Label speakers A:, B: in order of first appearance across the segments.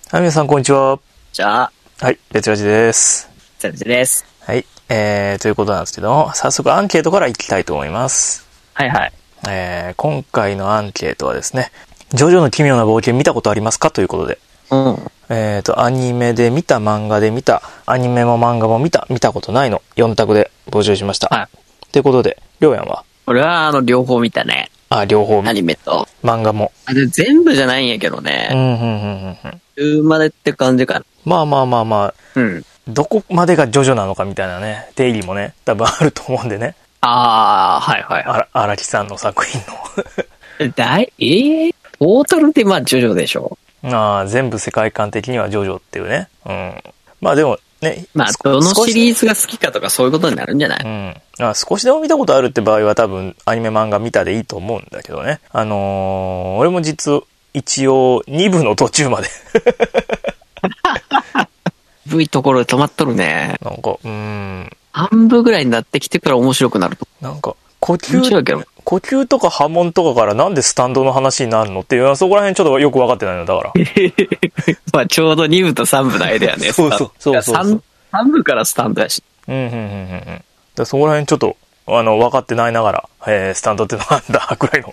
A: はい、皆さんこんにちは。
B: じゃあ、
A: はい、別ラジです。
B: セルジです。
A: はい、ということなんですけども、早速アンケートからいきたいと思います。
B: はいはい。
A: 今回のアンケートはですね、ジョジョの奇妙な冒険見たことありますかということで、アニメで見た、漫画で見た、アニメも漫画も見たことないの4択で募集しました。
B: はい。
A: ということで、りょうやんは？
B: 俺は両方見たね。
A: 両方
B: アニメと。
A: 漫画も。
B: で全部じゃないんやけどね。中までって感じかな。
A: まあ。
B: うん。
A: どこまでがジョジョなのかみたいなね、定義もね、多分あると思うんでね。
B: はいはい。
A: 荒木さんの作品の。
B: トータルでまあジョジョでしょ。
A: 全部世界観的にはジョジョっていうね。うん。まあでもね。
B: まあどのシリーズが好きかとかそういうことになるんじゃない？
A: うん。少しでも見たことあるって場合は多分アニメ漫画見たでいいと思うんだけどね。俺も一応2部の途中まで。
B: V ところで止まっとるね。
A: なんか、
B: 半分ぐらいになってきてから面白くなると。
A: なんか、呼吸とか波紋とかからなんでスタンドの話になるのっていうのはそこら辺ちょっとよく分かってないのだから。
B: まあちょうど2部と3部の間やね。
A: そう。
B: 3部からスタンドやし。
A: だそこら辺ちょっと、分かってないながら、スタンドってなんだ、くらい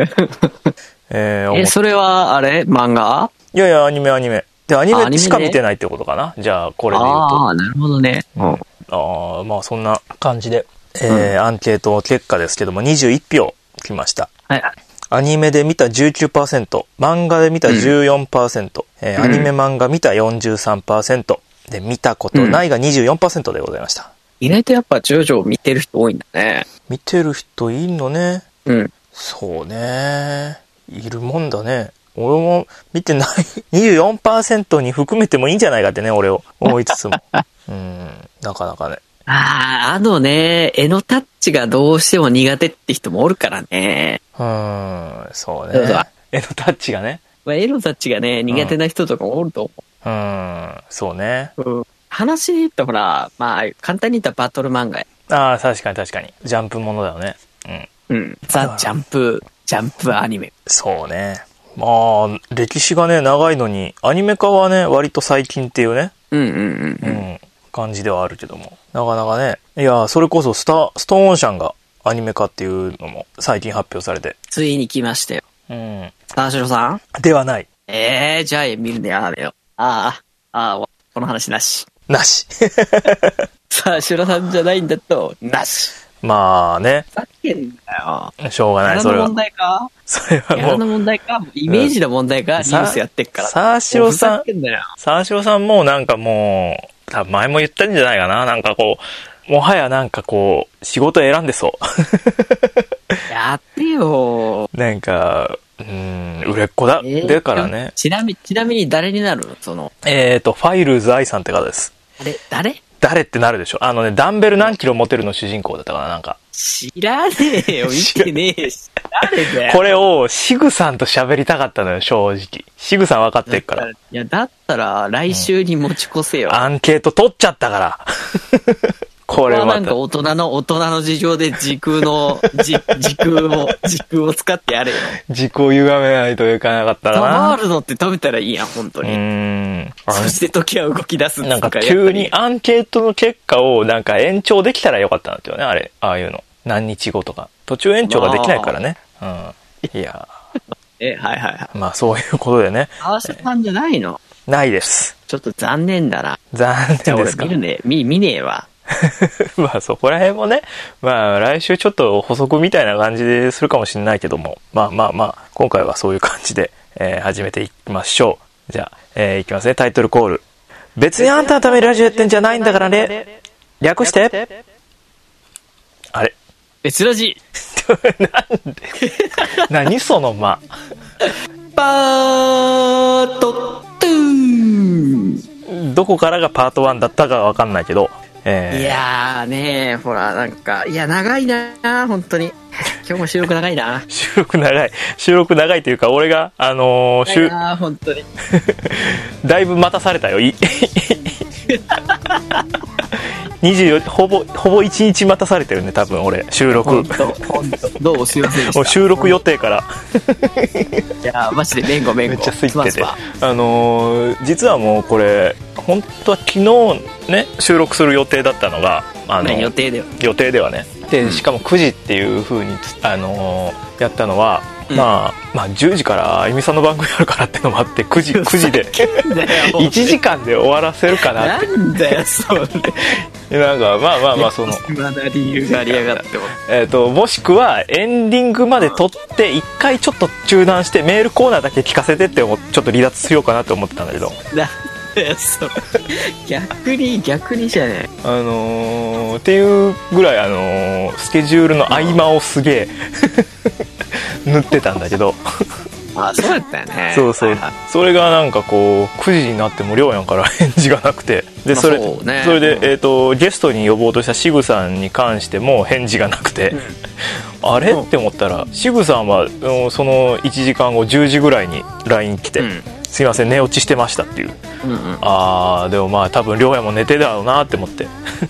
A: の。
B: それは、漫画？
A: いや、アニメ。で、アニメしか見てないってことかな。じゃあ、これで言うと。
B: なるほどね。
A: まあ、そんな感じで、アンケート結果ですけども、21票来ました。
B: はい。
A: アニメで見た 19%、漫画で見た 14%、アニメ漫画見た 43%、で、見たことないが 24% でございました。
B: 意外とやっぱジョジョを見てる人多いんだね。
A: 見てる人いんのね。
B: そう
A: ね。いるもんだね。俺も見てない。24% に含めてもいいんじゃないかってね、俺を思いつつも。なかなかね。
B: 絵のタッチがどうしても苦手って人もおるからね。
A: そうね。絵のタッチがね。
B: 絵のタッチがね、苦手な人とかもおると
A: 思う。そうね。
B: 話で言ったらほら、まあ、簡単に言ったらバトル漫画や。
A: 確かに。ジャンプものだよね。
B: ザ・ジャンプアニメ。
A: そうね。まあ、歴史がね、長いのに、アニメ化はね、割と最近っていうね。感じではあるけども。なかなかね。いや、それこそストーンオーシャンがアニメ化っていうのも最近発表されて。
B: ついに来ましたよ。沢城さん
A: ではない。
B: じゃあ見るね、この話なし。沢城さんじゃないんだと、なし。
A: まあね。
B: ふざけんなよ。
A: しょうがない、それは。
B: 問題か？
A: それはもう。
B: キャラの問題か？イメージの問題か？ニュースやってっから。
A: 沢城さんもなんかもう、多分前も言ったんじゃないかな。なんかこう、もはやなんかこう、仕事選んでそう。
B: やってよ。
A: なんか、売れっ子だ。だからね。
B: ちなみに誰になるその。
A: ファイルズ愛さんって方です。誰ってなるでしょ。ダンベル何キロ持てるの主人公だったかな、なんか。
B: 知らねえよ、見てねえし。誰だよ。
A: これを、シグさんと喋りたかったのよ、正直。シグさん分かってるから。
B: いや、だったら、来週に持ち越せよ。
A: アンケート取っちゃったから。これは
B: なんか大人の事情で時空を使ってやれよ。
A: 時空を歪めないといかなかったな。
B: 回るのって止めたらいいやん、本当に。そして時は動き出す
A: なんか急にアンケートの結果をなんか延長できたらよかったんだよね、ああいうの。何日後とか。途中延長ができないからね。いや。
B: はい。
A: まあそういうことでね。
B: 川島さんじゃないの？
A: ないです。
B: ちょっと残念だな。
A: 残念ですか？
B: じゃあ俺見ねえわ。
A: まあそこら辺もね、まあ来週ちょっと補足みたいな感じでするかもしれないけども、まあ、今回はそういう感じで、始めていきましょう。じゃあ、いきますね、タイトルコール。別にあんたのためにラジオやってんじゃないんだからね。略してあれ
B: 別ラジ
A: なんで何その間
B: パート2
A: どこからがパート1だったかわかんないけど、
B: いやーねほらなんか長いな本当に今日も収録長いな
A: 収録長いというか俺が
B: 本当に
A: だいぶ待たされたよ2 24ほぼ1日待たされてるね多分俺収録。
B: 本当どうすいませんでした。
A: もう収録予定から
B: いやマジでめんごめ
A: っちゃ空いてて、実はもうこれ本当は昨日ね収録する予定だったのが
B: 予定
A: ではねで、しかも9時っていう風にやったのは、まあ10時からあゆみさんの番組あるからってのもあって9時で1時間で終わらせるかなって。
B: なんだよそれ。
A: なんかまあその
B: 暇な理由がありやがって
A: もしくはエンディングまで撮って一回ちょっと中断してメールコーナーだけ聞かせてってちょっと離脱しようかなって思ってたんだけど。
B: そう逆にじゃね
A: っていうぐらいスケジュールの合間をすげえ塗ってたんだけど
B: そうだったよね。
A: そう、それがなんかこう9時になってもりょうやんから返事がなくてでそれで、ゲストに呼ぼうとしたシグさんに関しても返事がなくて、あれって思ったらシグさんはその1時間後10時ぐらいに LINE 来て、すいません寝落ちしてましたっていう、でもまあ多分りょうやも寝てだろうなって思って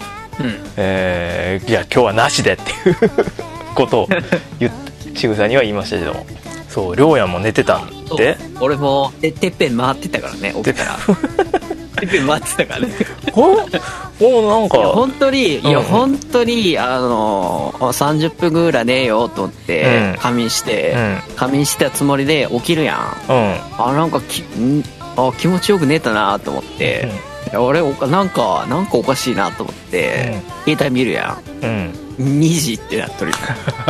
A: いや今日はなしでっていうことをシグさんには言いましたけども、そうりょうやも寝てたんで
B: 俺もてっぺん回ってたからね起きたらてっぺん回ってたからね
A: もうなんか
B: 本当に30分ぐらい寝ようと思って仮眠したつもりで起きるやん、なんか気持ちよく寝たなと思って、俺なんかおかしいなと思って、携帯見るやん、2時ってなっとる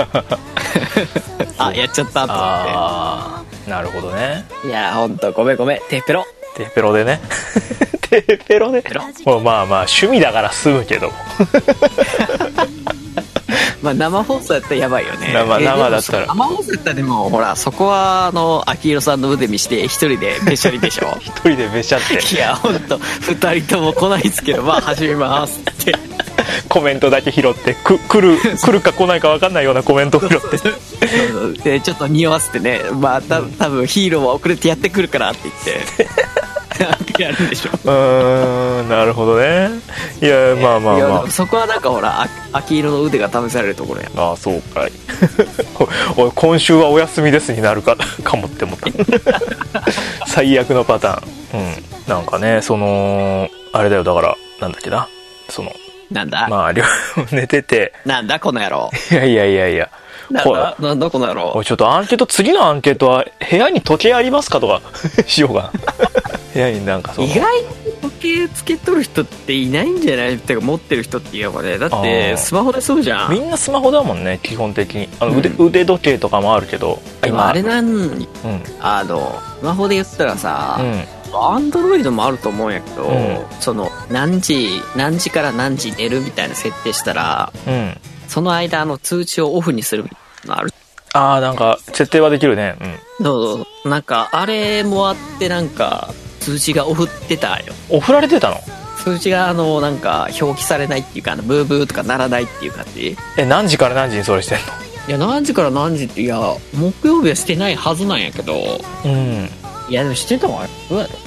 B: やっちゃったと思って。
A: なるほどね。
B: いやほんとごめんテーペロ
A: でねテーペロでもうまあ趣味だから済むけど
B: 生放送やったらやばいよね。
A: 生だったら
B: 生放送やったらでもほらそこは秋広さんの腕見して一人でべしゃりでしょ
A: 一人でべしゃって
B: いやほんと2人とも来ないですけど始めますって
A: コメントだけ拾って来るか来ないか分かんないようなコメント拾って
B: でちょっと匂わせてね多分ヒーローは遅れてやってくるからって言ってやるんでしょ。
A: なるほどね。いやまあ
B: そこはなんかほら秋色の腕が試されるところや。
A: そうかいおい今週はお休みですになるかもって思った最悪のパターン。なんかねあれだよだからなんだっけな
B: なんだ
A: 寝てて
B: なんだこの野郎
A: いや
B: なんだこの野郎。
A: ちょっと次のアンケートは部屋に時計ありますかとかしようかな部屋になんか
B: 意外に時計つけとる人っていないんじゃないってか持ってる人っていうかね。だってスマホでそうじゃん。
A: みんなスマホだもんね基本的に腕時計とかもあるけど
B: 今あれなんに、スマホで言ったらさ、アンドロイドもあると思うんやけど、何時から何時寝るみたいな設定したら、その間通知をオフにするのある。
A: なんか設定はできるね。
B: そうなんかあれもあってなんか通知がオフってたよ。
A: オフられてたの？
B: 通知がなんか表記されないっていうかブーブーとか鳴らないっていう感じ。
A: 何時から何時にそれしてんの？
B: いや何時から何時って木曜日はしてないはずなんやけど。いやでもしてたわ。どうやろ？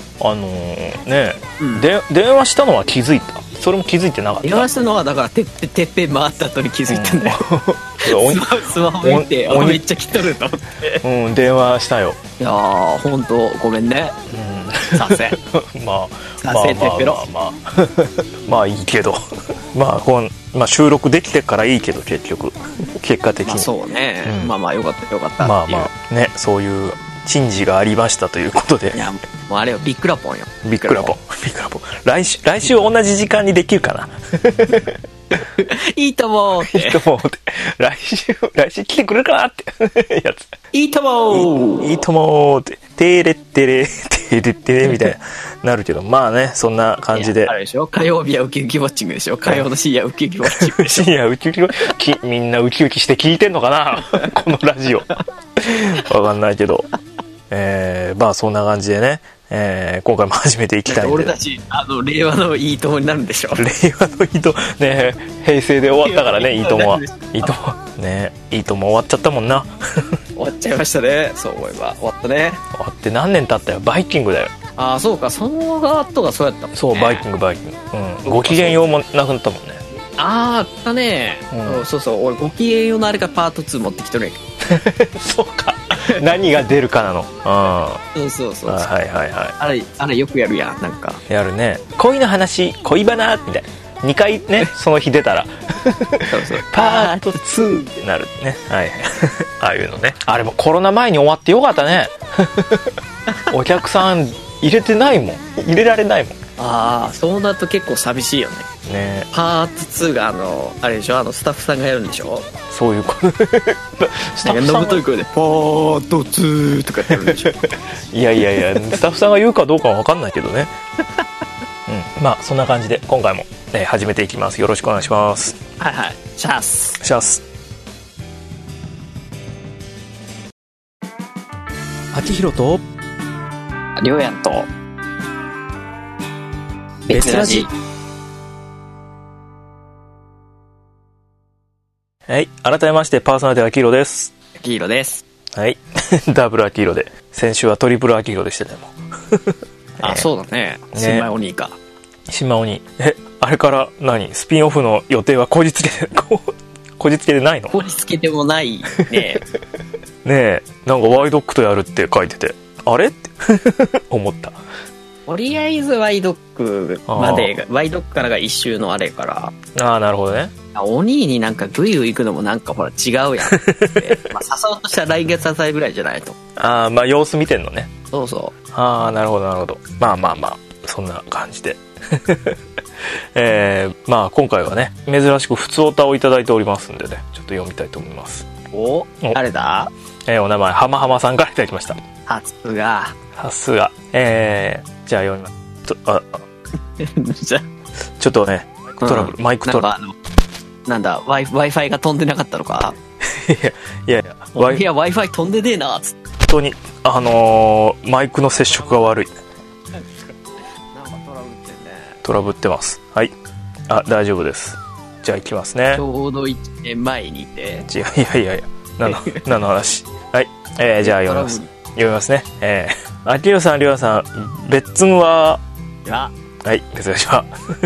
A: 電話したのは気づいた？それも気づいてなかった？
B: 電話したのはだからてっぺん回った後に気づいたんだよ。スマホ見てめっちゃ来とると思って
A: 電話したよ。
B: いやほんとごめんね。させてっぺろ。
A: まあいいけど収録できてからいいけど結果的に
B: そうね。よかった
A: ねそういう珍事がありましたということで。
B: いやもうあれよビックラポンよ。
A: ビックラポン来週同じ時間にできるかな。
B: いいともって
A: 来週来てくれるかなってやつ。
B: いいとも
A: ってテレテレテレテレみたいなるけどそんな感じで。
B: あれでしょ火曜日はウキウキウォッチングでしょ。火曜の深夜ウキウキウォッチングでしょ。
A: 深夜ウキウキみんなウキウキして聞いてんのかなこのラジオわかんないけどそんな感じでね、今回も始めていきたいんで。
B: 俺たち令和のいいともになるんでしょ。
A: 令和のいいとね平成で終わったからねいいともはいいともねいいとも終わっちゃったもんな。
B: 終わっちゃいましたね。そう思えば終わったね。
A: 終わって何年経ったよ。バイキングだよ。
B: そうかその後がそうやったもんね。
A: そうバイキングご機嫌ようもなくなったもんね。
B: あったね、そうそう、俺ご機嫌用のあれがパート2持ってきとるんや
A: けどそうか何が出るかなの。
B: そう、
A: はいはいはい。
B: あれよくやるやん、なんか
A: やるね。恋の話、恋バナみたいな2回ねその日出たらそうパート2ってなるね。はいああいうのね。あれもコロナ前に終わってよかったねお客さん入れてないもん、入れられないもん。
B: ああ、そうなると結構寂しいよね。パート2があれでしょ、スタッフさんがやるんでしょ。
A: そういうことスタッフさんが
B: のぶとい声でパート2とかやるんでしょ
A: いやスタッフさんが言うかどうかは分かんないけどねまあそんな感じで今回も、始めていきます。よろしくお願いします。
B: はいはい、シャス
A: 秋広と
B: りょうやんと別ラジ。
A: はい、改めましてパーソナリティ秋広です。
B: 秋広です。
A: はいダブル秋広で、先週はトリプル秋広でしたねも
B: あ、そうだね。新米お兄か。
A: 新米お兄。あれからスピンオフの予定はこじつけてないの？
B: こじつけてもないね
A: ねえ、なんかワイドックとやるって書いてて、あれって思った。
B: とりあえずワイドックまで、ワイドックからが一周のあれから。
A: ああ、なるほどね。
B: お兄になんかグイグイ行くのもなんかほら違うやんまあ誘おうとしたら来月あたりぐらいじゃないと。
A: ああ、まあ様子見てんのね。
B: そうそう。
A: ああ、なるほど。まあそんな感じでまあ今回はね、珍しく普通オタをいただいておりますんでね、ちょっと読みたいと思います。
B: 誰だ？
A: お名前浜浜さんからいただきました。
B: さすが。
A: じゃあ読みます。
B: じゃ
A: ちょっとねトラブル、マイクトラブル。
B: なんだ Wi-Fi が飛んでなかったのか。
A: いや
B: Wi-Fi 飛んでねえなっつって。
A: 本当にマイクの接触が悪い。
B: なんかトラブってんね。
A: トラブってます。はい。あ、大丈夫です。じゃあ行きますね。
B: ちょうど1年前にいて。
A: いや何の話。はい。じゃあ読みますね。秋広さん、りょうさん、別んは。はい、別んは。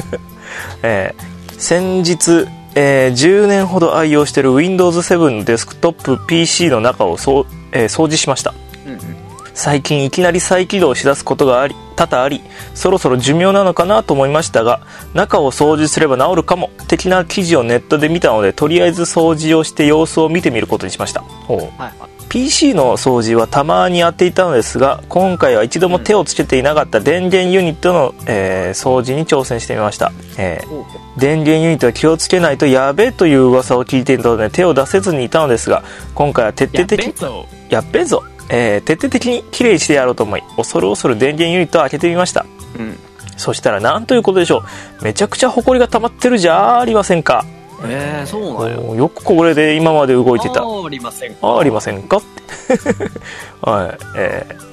A: 先日、10年ほど愛用している Windows 7のデスクトップ PC の中を掃除しました。最近いきなり再起動しだすことが多々あり、そろそろ寿命なのかなと思いましたが、中を掃除すれば治るかも的な記事をネットで見たので、とりあえず掃除をして様子を見てみることにしました。PC の掃除はたまにやっていたのですが、今回は一度も手をつけていなかった電源ユニットの、掃除に挑戦してみました。電源ユニットは気をつけないとやべえという噂を聞いていたので手を出せずにいたのですが、今回は徹底的に徹底的にきれいにしてやろうと思い、恐る電源ユニットを開けてみました。そしたらなんということでしょう、めちゃくちゃホコリが溜まってるじゃありませんか。
B: そうなんよ。
A: よくこれで今まで動いてた。
B: ありませんか
A: はい、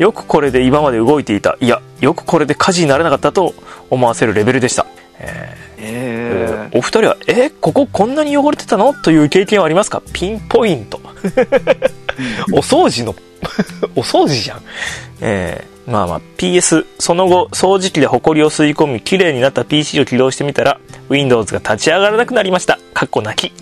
A: よくこれで今まで動いていた。いや、よくこれで火事にならなかったと思わせるレベルでした。お二人はこここんなに汚れてたのという経験はありますか。ピンポイントお掃除じゃん。PS その後掃除機でホコリを吸い込み、綺麗になった PC を起動してみたら Windows が立ち上がらなくなりました。かっこ泣き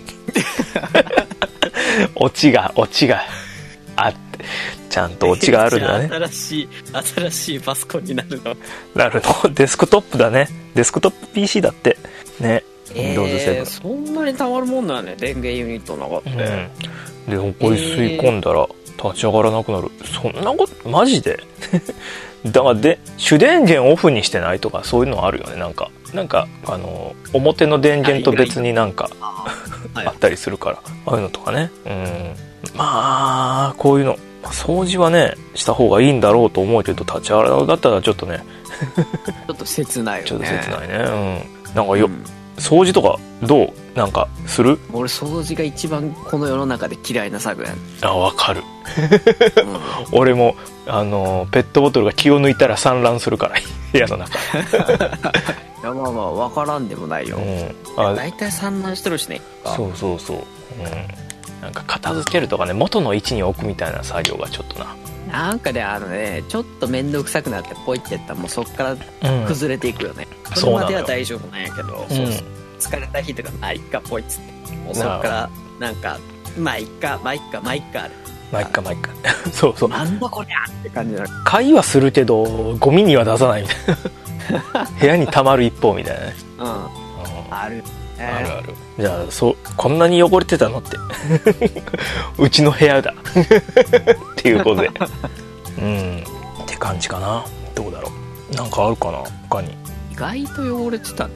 A: オチがあって、ちゃんとオチがあるんだね。
B: 新しいパソコンになるの
A: デスクトップだね。デスクトップ PC だってね。Windows 7。
B: そんなにたまるもんだよね、電源ユニットの中って。
A: でホコリ吸い込んだら立ち上がらなくなる。そんなことマジでだから主電源オフにしてないとか、そういうのあるよね。なんか表の電源と別になんかあったりするから、ああいうのとかね。まあこういうの掃除はねした方がいいんだろうと思うけど、立ち上がらなくなったらちょっとね
B: ちょっと切ないよね。
A: ちょっと切ないね。なんか掃除とかどうなんかする？
B: 俺掃除が一番この世の中で嫌いな作やん。
A: わかる、俺もペットボトルが気を抜いたら散乱するから部屋の中い
B: やまあ分からんでもないよ。大体散乱してるしね。
A: そう、なんか片付けるとかね、元の位置に置くみたいな作業がちょっと
B: なんかでちょっと面倒くさくなってポイってやったらもうそっから崩れていくよね。それまでは大丈夫なんやけど、 疲れた日とか、まあいっか、ポイっつって。もうそっから、なんか、まあいっか、まあいっか、まあいっか。
A: まあいっか。そうそう。
B: なんだこりゃって感じなの。
A: 会話するけど、ゴミには出さないみたいな。部屋に溜まる一方みたいなね。
B: うん。ある。
A: ある。じゃあ、こんなに汚れてたのって。うちの部屋だ。っていうことで。って感じかな。どうだろう。なんかあるかな他に。
B: 意外と汚れてたね。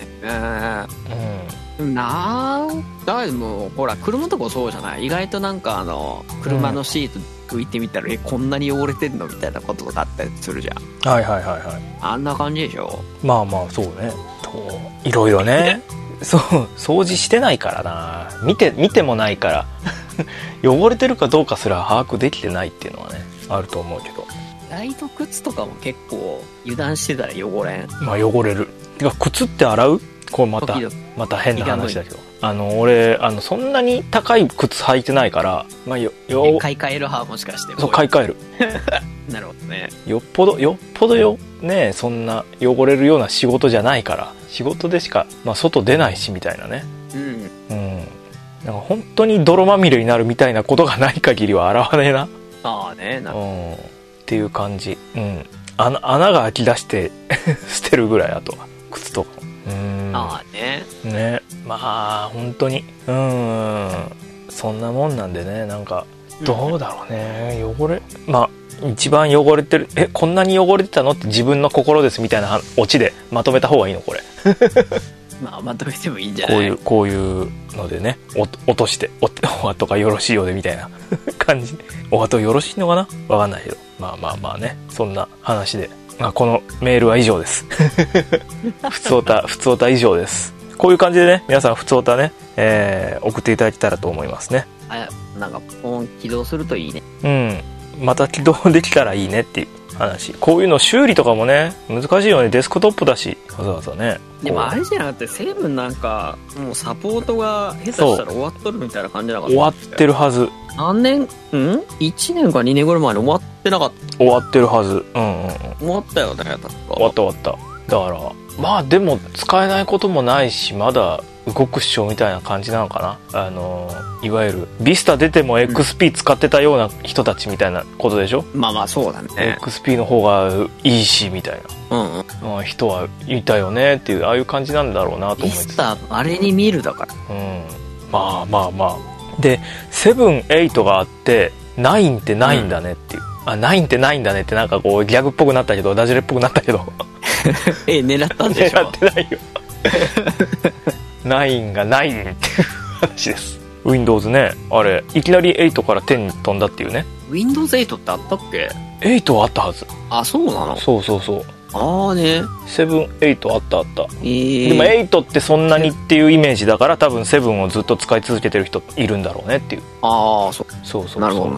B: だもうほら車とかそうじゃない。意外となんか車のシート拭いてみたら、こんなに汚れてんのみたいなこととかあったりするじゃん。
A: はい。
B: あんな感じでしょ。
A: まあそうね。いろいろね。そう掃除してないからな。見てもないから汚れてるかどうかすら把握できてないっていうのはねあると思うけど。
B: ライト靴とかも結構油断してたら汚れん。
A: まあ汚れる。てか靴って洗う？これまた変な話だけど、俺そんなに高い靴履いてないから、まあ
B: 買い替える派もしかして。
A: そう買い替える。
B: なるほどね。
A: よっぽどね、そんな汚れるような仕事じゃないから、仕事でしか、まあ、外出ないしみたいなね。なんか本当に泥まみれになるみたいなことがない限りは洗わねえな。っていう感じ。穴が開き出して捨てるぐらい。あとは靴とかね。まあ本当にそんなもんなんでね。なんかどうだろうね。まあ一番汚れてる、こんなに汚れてたのって自分の心ですみたいなオチでまとめた方がいいのこれ。
B: まあまとめてもいいんじゃない。
A: こういうのでね、落としてお後がよろしいようでみたいな感じ。お後よろしいのかな、わかんないけど、まあね、そんな話で、このメールは以上です。ふつおた以上です。こういう感じでね、皆さんふつおたね、送っていただけたらと思いますね。
B: なんか起動するといいね。
A: また起動できたらいいねっていう話。こういうの修理とかもね難しいよね。デスクトップだしわざわざね。
B: でもあれじゃなくてセブンなんかもうサポートが下手したら終わっとるみたいな感じなかった。
A: 終わってるはず。
B: 何年1年か2年ぐらい前に終わってなかった。
A: 終わってるはず。
B: 終わったよね。確か
A: 終わっただからまあでも使えないこともないし、まだ動くっしょみたいな感じなのかな。いわゆるビスタ出ても XP 使ってたような人たちみたいなことでしょ。
B: まあそうだね。
A: XP の方がいいしみたいな、人はいたよねっていう、ああいう感じなんだろうなと思って。ビ
B: スタあれに見るだから。
A: まあで7、8があって9ってないんだねっていう、9ってないんだねってなんかこうギャグっぽくなったけど、ダジャレっぽくなったけど
B: 狙ったんでしょ。
A: 狙ってないよ9がないっていう話です。 Windows ね、あれいきなり8から10に飛んだっていうね。
B: Windows 8ってあったっけ。
A: 8はあったはず。
B: そうなの。
A: そうね、7、8あった。でも8ってそんなにっていうイメージだから、多分7をずっと使い続けてる人いるんだろうねっていう。そう
B: なるほどね。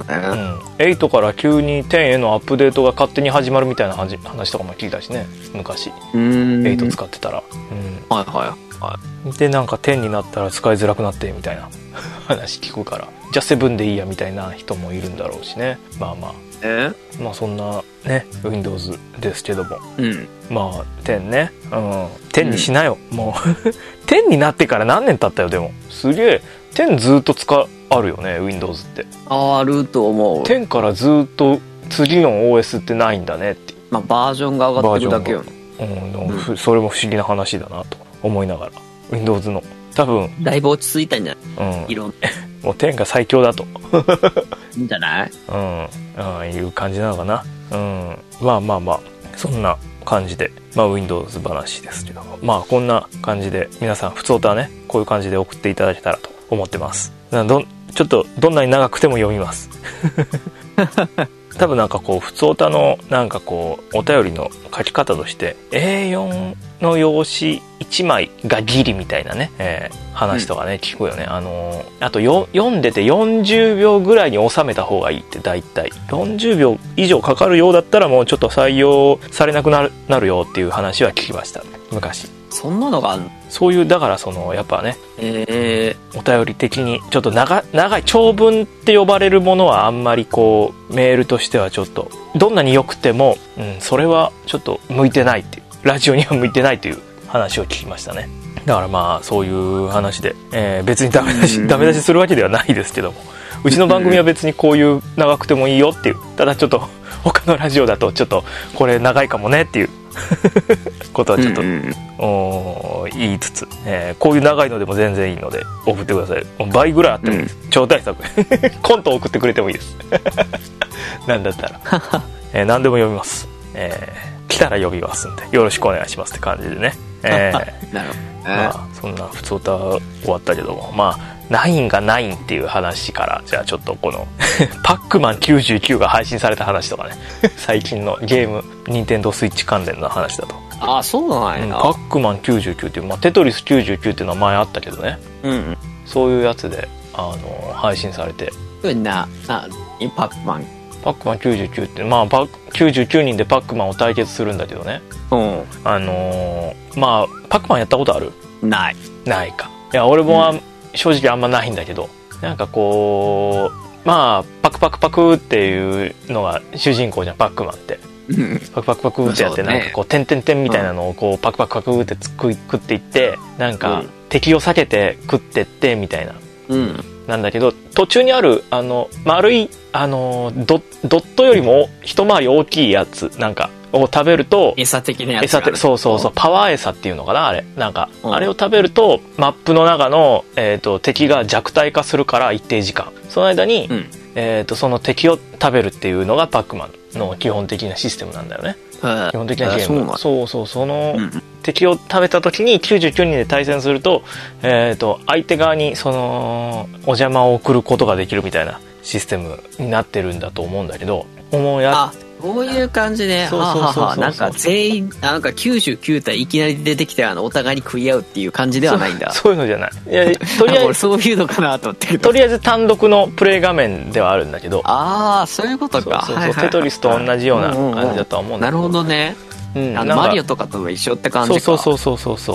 A: 8から急に10へのアップデートが勝手に始まるみたいな話とかも聞いたしね、昔。8使ってたら。でなんか10になったら使いづらくなってみたいな話聞くから、じゃあ7でいいやみたいな人もいるんだろうしね。まあそんなね Windows ですけども、まあ10ね、10にしなよ、もう10になってから何年経ったよ。でもすげえ10ずっとあるよね Windows って。
B: あると思う。
A: 10からずっと次の OS ってないんだねって。
B: バージョンが上がってるだけよね。
A: それも不思議な話だなと思いながら、 Windows の多分
B: だいぶ落ち着いたんじゃない。
A: もう10が最強だと
B: いいんじゃない。
A: いう感じなのかな。まあそんな感じで、Windows 話ですけども、こんな感じで皆さん普通歌はねこういう感じで送っていただけたらと思ってます。ちょっとどんなに長くても読みます多分なんかこう普通歌のなんかこうお便りの書き方として A4 の用紙1枚がギリみたいなね、話とかね、聞くよね。あと読んでて40秒ぐらいに収めた方がいいって。だいたい40秒以上かかるようだったらもうちょっと採用されなくなるよっていう話は聞きました昔。
B: そんなのがあるの。
A: そういう、だからやっぱね、お便り的にちょっと長い長文って呼ばれるものはあんまりこうメールとしてはちょっとどんなに良くても、それはちょっと向いてないっていう、ラジオには向いてないという話を聞きましたね。 だからまあそういう話で、別にダメ出しするわけではないですけども、うちの番組は別にこういう長くてもいいよっていう、ただちょっと他のラジオだとちょっとこれ長いかもねっていうことはちょっと、言いつつ、こういう長いのでも全然いいので送ってください。倍ぐらいあってもいいです、超大作コント送ってくれてもいいですなんだったら、何でも読みます、来たら呼びますんでよろしくお願いしますって感じでね、
B: なるほど、
A: まあ、そんな普通歌終わったけども、まあ9が9っていう話から、じゃあちょっとこのパックマン99が配信された話とかね最近のゲーム任天堂スイッチ関連の話だと。
B: ああ、そうなんやな。
A: パックマン99っていう、まあ、テトリス99っていう名前あったけどね、そういうやつで配信されて、
B: パックマン
A: 99って、まあ99人でパックマンを対決するんだけどね、まあパックマンやったことある？
B: ない
A: か。いや俺も正直あんまないんだけど、なんかこうまあパクパクパクっていうのが主人公じゃん、パックマンってパクパクパクってやって、なんかこう点々点みたいなのをこうパクパクパクって食っていって、なんか敵を避けて食ってってみたいな、なんだけど、途中にある丸いドットよりも一回り大きいやつなんかを食べると、
B: 餌的なやつがある、
A: そうパワー餌っていうのかな、あれなんか、あれを食べるとマップの中の、敵が弱体化するから一定時間、その間に、その敵を食べるっていうのがパックマンの基本的なシステムなんだよね。基本的なゲーム。その、敵を食べた時に99人で対戦すると、相手側にそのお邪魔を送ることができるみたいなシステムになってるんだと思うんだけど、
B: こういう感じね。なんか全員なんか99体いきなり出てきてお互いに食い合うっていう感じではないんだ。
A: そういうのじゃない。いやとりあえず
B: そういうのかなと思ってる。
A: とりあえず単独のプレイ画面ではあるんだけど。
B: ああ、そういうことか。
A: テトリスと同じような感じだとは思うんだけど。
B: なるほどね。マリオとかと一緒って感じか。
A: そう。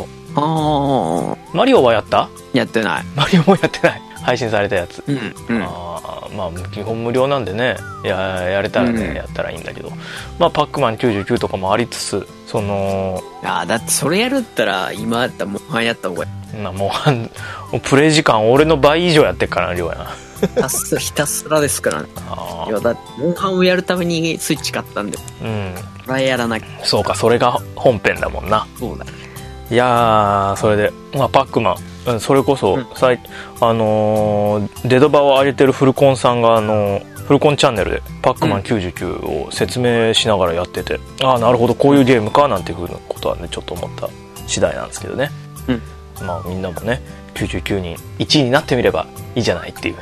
A: マリオはやった？
B: やってない。
A: マリオもやってない。配信されたやつ。まあ基本無料なんでね、やれたらね、やったらいいんだけど、まあパックマン99とかもありつつ、
B: だってそれやるったら今やったらモンハンやった方がいい。
A: もうプレイ時間俺の倍以上やってっからな、量やな。
B: ひたすらですからね。いやだってモンハンをやるためにスイッチ買ったんで、これやらなきゃ。
A: そうか、それが本編だもんな。
B: そうだね。
A: いやー、それで、まあ、パックマン、それこそ、デドバを上げてるフルコンさんがフルコンチャンネルでパックマン99を説明しながらやってて、なるほどこういうゲームかなんていうふうなことはねちょっと思った次第なんですけどね、まあみんなもね99人1位になってみればいいじゃないっていう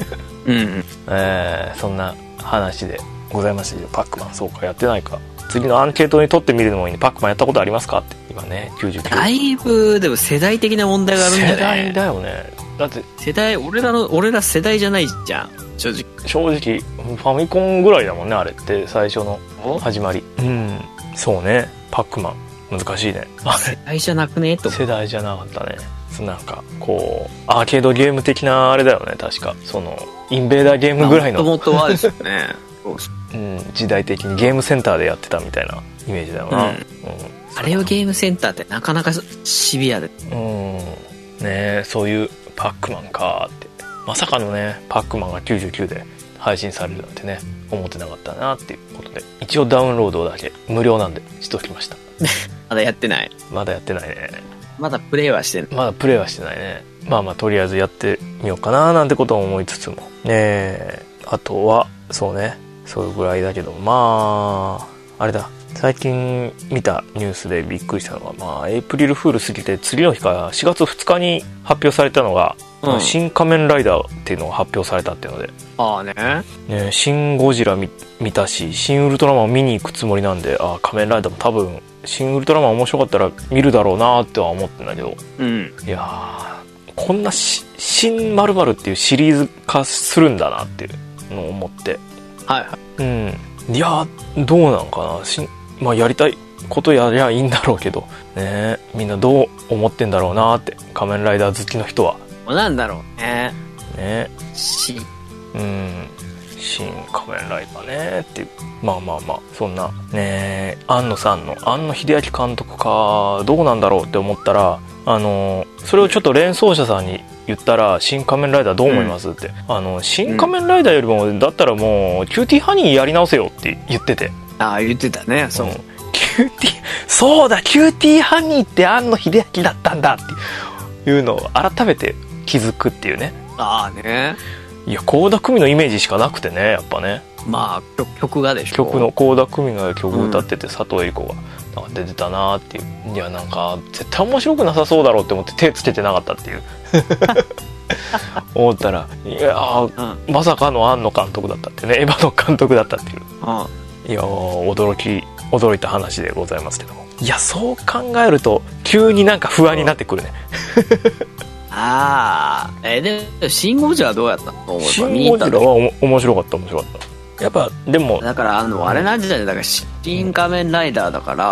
A: そんな話でございましたけど、パックマンそうかやってないか、次のアンケートに取ってみるのもいいね。パックマンやったことありますかって。今ね99。
B: だいぶでも世代的な問題があるんだよね。
A: 世代だよね。だって
B: 俺ら世代じゃないじゃん、正直
A: ファミコンぐらいだもんね、あれって最初の始まり。そうね、パックマン難しいね。
B: 世代じゃなくねと。
A: 世代じゃなかったね。なんかこうアーケードゲーム的なあれだよね、確か。インベーダーゲームぐらいの
B: もともとはですよね
A: 時代的にゲームセンターでやってたみたいなイメージだよな。
B: あれをゲームセンターってなかなかシビアで。
A: ね、そういうパックマンかって、まさかのねパックマンが99で配信されるなんてね思ってなかったなっていうことで、一応ダウンロードだけ無料なんでしておきました
B: まだやってない。
A: まだやってないね。
B: まだプレイはしてない。
A: まだプレイはしてないね。まあとりあえずやってみようかななんてことを思いつつもね、あとはそうね、そういうぐらいだけど、まああれだ、最近見たニュースでびっくりしたのは、エイプリルフール過ぎて次の日から4月2日に発表されたのが、新仮面ライダーっていうのが発表されたっていうので、新ゴジラ 見たし、新ウルトラマンを見に行くつもりなんで、仮面ライダーも多分新ウルトラマン面白かったら見るだろうなっては思ってんだけど、いやー、こんな新〇〇っていうシリーズ化するんだなっていうのを思って、いやー、どうなんかな。やりたいことやりゃいいんだろうけどね、みんなどう思ってんだろうなって、仮面ライダー好きの人は。
B: なんだろうね。
A: 新仮面ライダーねっていう。まあそんなね、庵野秀明監督かどうなんだろうって思ったら、 それをちょっと連想者さんに言ったら、新仮面ライダーどう思いますって、新仮面ライダーよりもだったらもうキューティーハニーやり直せよって言ってて。
B: ああ、言ってたね。そう、
A: そうだ、キューティーハニーって庵野秀明だったんだっていうのを改めて気づくっていうね。
B: ああね。
A: いや、倖田來未のイメージしかなくてね、やっぱね。
B: まあ曲がでしょ。
A: 曲の倖田來未が曲を歌ってて、佐藤恵理子がなんか出てたなーっていう。いや、なんか絶対面白くなさそうだろうって思って手つけてなかったっていう思ったら、いやー、まさかの庵野監督だったってね、エヴァの監督だったっていう。いやー、驚いた話でございますけども。いや、そう考えると急になんか不安になってくるね
B: ああ、でもシン・ゴジラはどうやったの？
A: シン・ゴジラは面白かった。やっぱでも
B: だからあれなんじゃない、だから新仮面ライダーだから、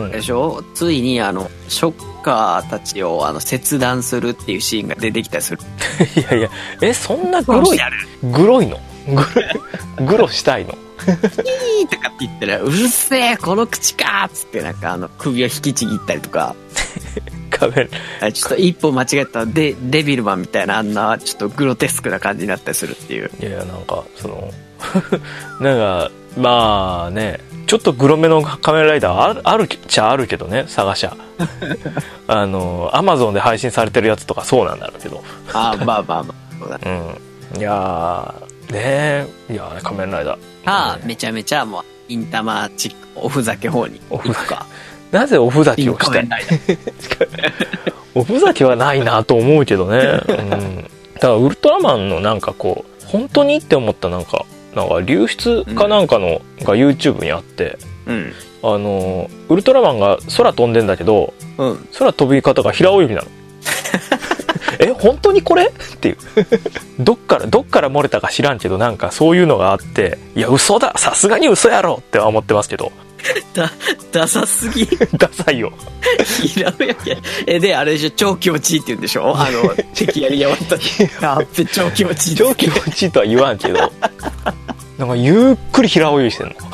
B: でしょ、ついにショッカーたちを切断するっていうシーンが出てきたりする
A: いやいや、そんなグロいのグロしたいの
B: いーとかって言ったら、うるせえこの口かーっつってなんか首を引きちぎったりとかちょっと一歩間違えたデビルマンみたいな、あんなちょっとグロテスクな感じになったりするっていう。
A: いや、なんかなんかまあね、ちょっとグロめの仮面ライダーあるっちゃあるけどね、探しゃアマゾンで配信されてるやつとかそうなんだろうけど
B: まあそうだね。
A: いやーねー、いやー、仮面ライダー
B: めちゃめちゃもうインタマチックおふざけ方に行くか
A: なぜおふざけをしたいおふざけはないなと思うけどね、だからウルトラマンのなんかこう本当にって思ったなんか流出かなんかのが YouTube にあって、ウルトラマンが空飛んでんだけど、空飛び方が平泳ぎなの本当にこれっていうどっから漏れたか知らんけど、なんかそういうのがあって、いや嘘だ、さすがに嘘やろっては思ってますけど
B: ダサすぎ
A: ダサいよ
B: 平泳ぎで、あれでしょ、超気持ちいいって言うんでしょ、敵やりやわった超気持ちいい、
A: 超気持ちいいとは言わんけどなんかゆっくり平泳ぎしてんの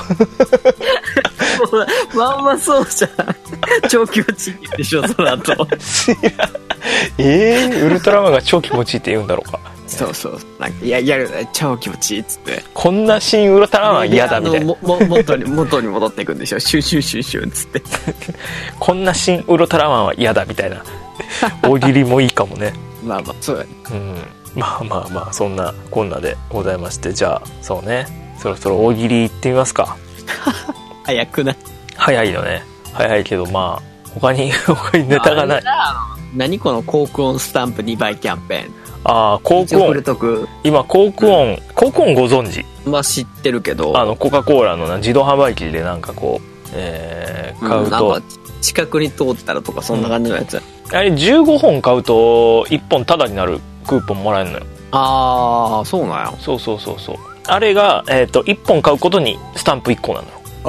B: まんまそうじゃん超気持ちいいでしょ、その後
A: ウルトラマンが超気持ちいいって言うんだろうか。
B: そうなんかやる超気持ちいいっつって、
A: こんなシーンウルトラマン嫌だみたいな、
B: 元に戻っていくんでしょ、シュンシュンシュンシュンっつって
A: こんなシーンウルトラマンは嫌だみたいな大喜利もいいかもね
B: まあそうだね、
A: まあそんなこんなでございまして、じゃあそうね、そろそろ大喜利行ってみますか
B: 早くない？
A: 早いよね。早いけど、まあ他にネタがない。
B: 何このコークオンスタンプ2倍キャンペーン。
A: コークオン、今コークオンご存知？
B: 知ってるけど、
A: コカ・コーラの自動販売機でなんかこう、買うと、
B: なんか近くに通ったらとかそんな感じのやつ、
A: あれ15本買うと1本タダになるクーポンもらえるのよ。
B: そうなんや。
A: そうあれが、1本買うことにスタンプ1個なのよ。で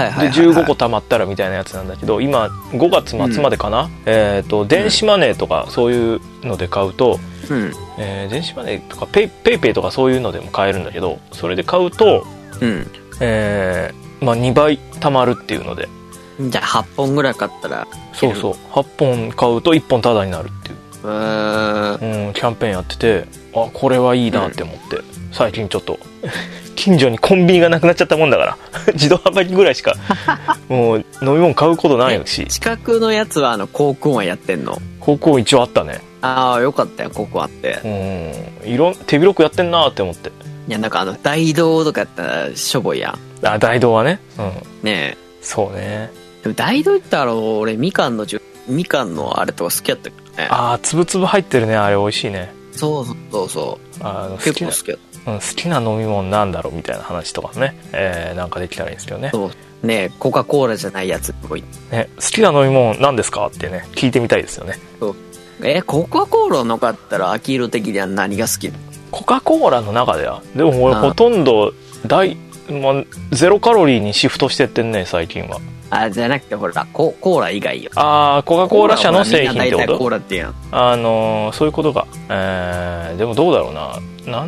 A: 15個貯まったらみたいなやつなんだけど、今5月末までかな、電子マネーとかそういうので買うと、電子マネーとかペイペイとかそういうのでも買えるんだけど、それで買うと、2倍貯まるっていうので、
B: じゃあ8本ぐらい買ったら、
A: そう8本買うと1本タダになるっていう、キャンペーンやってて、これはいいなって思って、最近ちょっと近所にコンビニがなくなっちゃったもんだから自動販売機ぐらいしかもう飲み物買うことないし。
B: 近くのやつはコークオンはやってんの？
A: コークオン一応あったね。
B: よかったよ、コークオンあって。
A: 手広くやってんなって思って。
B: いや、なんか大道とかやったらしょぼいやん。
A: 大道はね、
B: ねえ、
A: そうね。
B: でも大道行ったら俺みかんのあれとか好きやったけどね。
A: つぶつぶ入ってるね、あれ美味しいね。
B: そう結構好きやった。
A: 好きな飲み物なんだろうみたいな話とかね、なんかできたらいいんですけどね。
B: そうね、コカ・コーラじゃないやつっぽい
A: ね。好きな飲み物なんですかってね、聞いてみたいですよね。
B: コカ・コーラの中だったら秋色的には何が好き？
A: コカ・コーラの中ではでも俺ほとんどゼロカロリーにシフトしてってんね、最近は。
B: じゃなくてほらコーラ以外よ。
A: コカ・コーラ社の製品ってこと？
B: コーラってやん。
A: そういうことか。でもどうだろうな、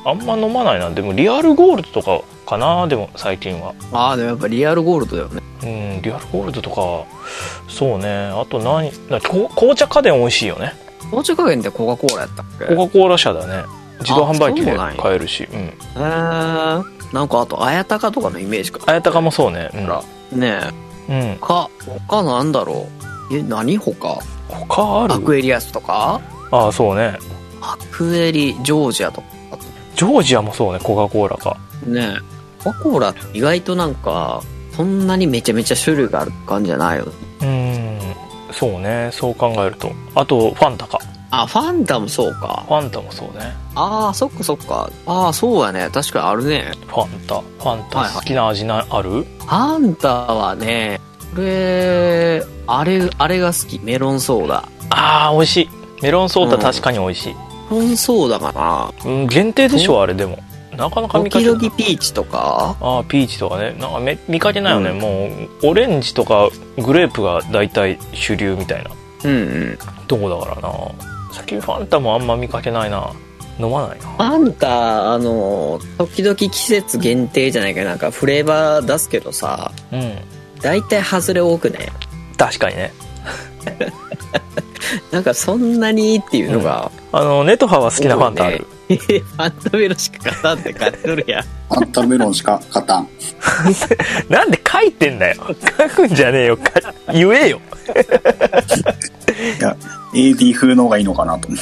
A: あんま飲まないな。でもリアルゴールドとかかな。でも最近は
B: でもやっぱリアルゴールドだよね。
A: リアルゴールドとか、そうね。あと紅茶家電美味しいよね。
B: 紅茶加減ってコカ・コーラやったっけ？
A: コカ・コーラ社だね。自動販売機で買えるし。
B: なんかあと綾鷹とかのイメージか。
A: 綾鷹もそうね。
B: ねえ。他なんだろう。何他
A: ある？
B: アクエリアスとか？
A: そうね。
B: アクエリ、ジョージアとか。
A: ジョージアもそうね。コカ・コーラか。
B: ねえ。コカ・コーラって意外となんか、そんなにめちゃめちゃ種類がある感じじゃないよ。
A: そうね。そう考えると。あと、ファンタか。
B: ファンタもそうか。
A: ファンタもそうね。
B: そっかそっか。そうやね。確かにあるね。
A: ファンタ好きな味ある？
B: ファンタはね、あれが好き。メロンソーダ。
A: 美味しい。メロンソーダ確かに美味しい。
B: メロンソーダかな。
A: 限定でしょあれ。でもなかなか見かけない。
B: 時々ピーチとか。
A: ピーチとかね。なんか見かけないよね。もうオレンジとかグレープが大体主流みたいなとこだからな。最近ファンタもあんま見かけないな。飲まないな。
B: ファンタ時々季節限定じゃないかなんかフレーバー出すけどさ、大体外れ多くね。
A: 確かにね。
B: なんかそんなにっていうのが、
A: ネトハは好きなファンタある？
B: ファンタメロンしか勝たんって買っとるやん。
C: ファンタメロンしか勝たん。
A: なんで書いてんだよ。書くんじゃねえよ。言えよ。
C: いや AD 風の方がいいのかなと思って。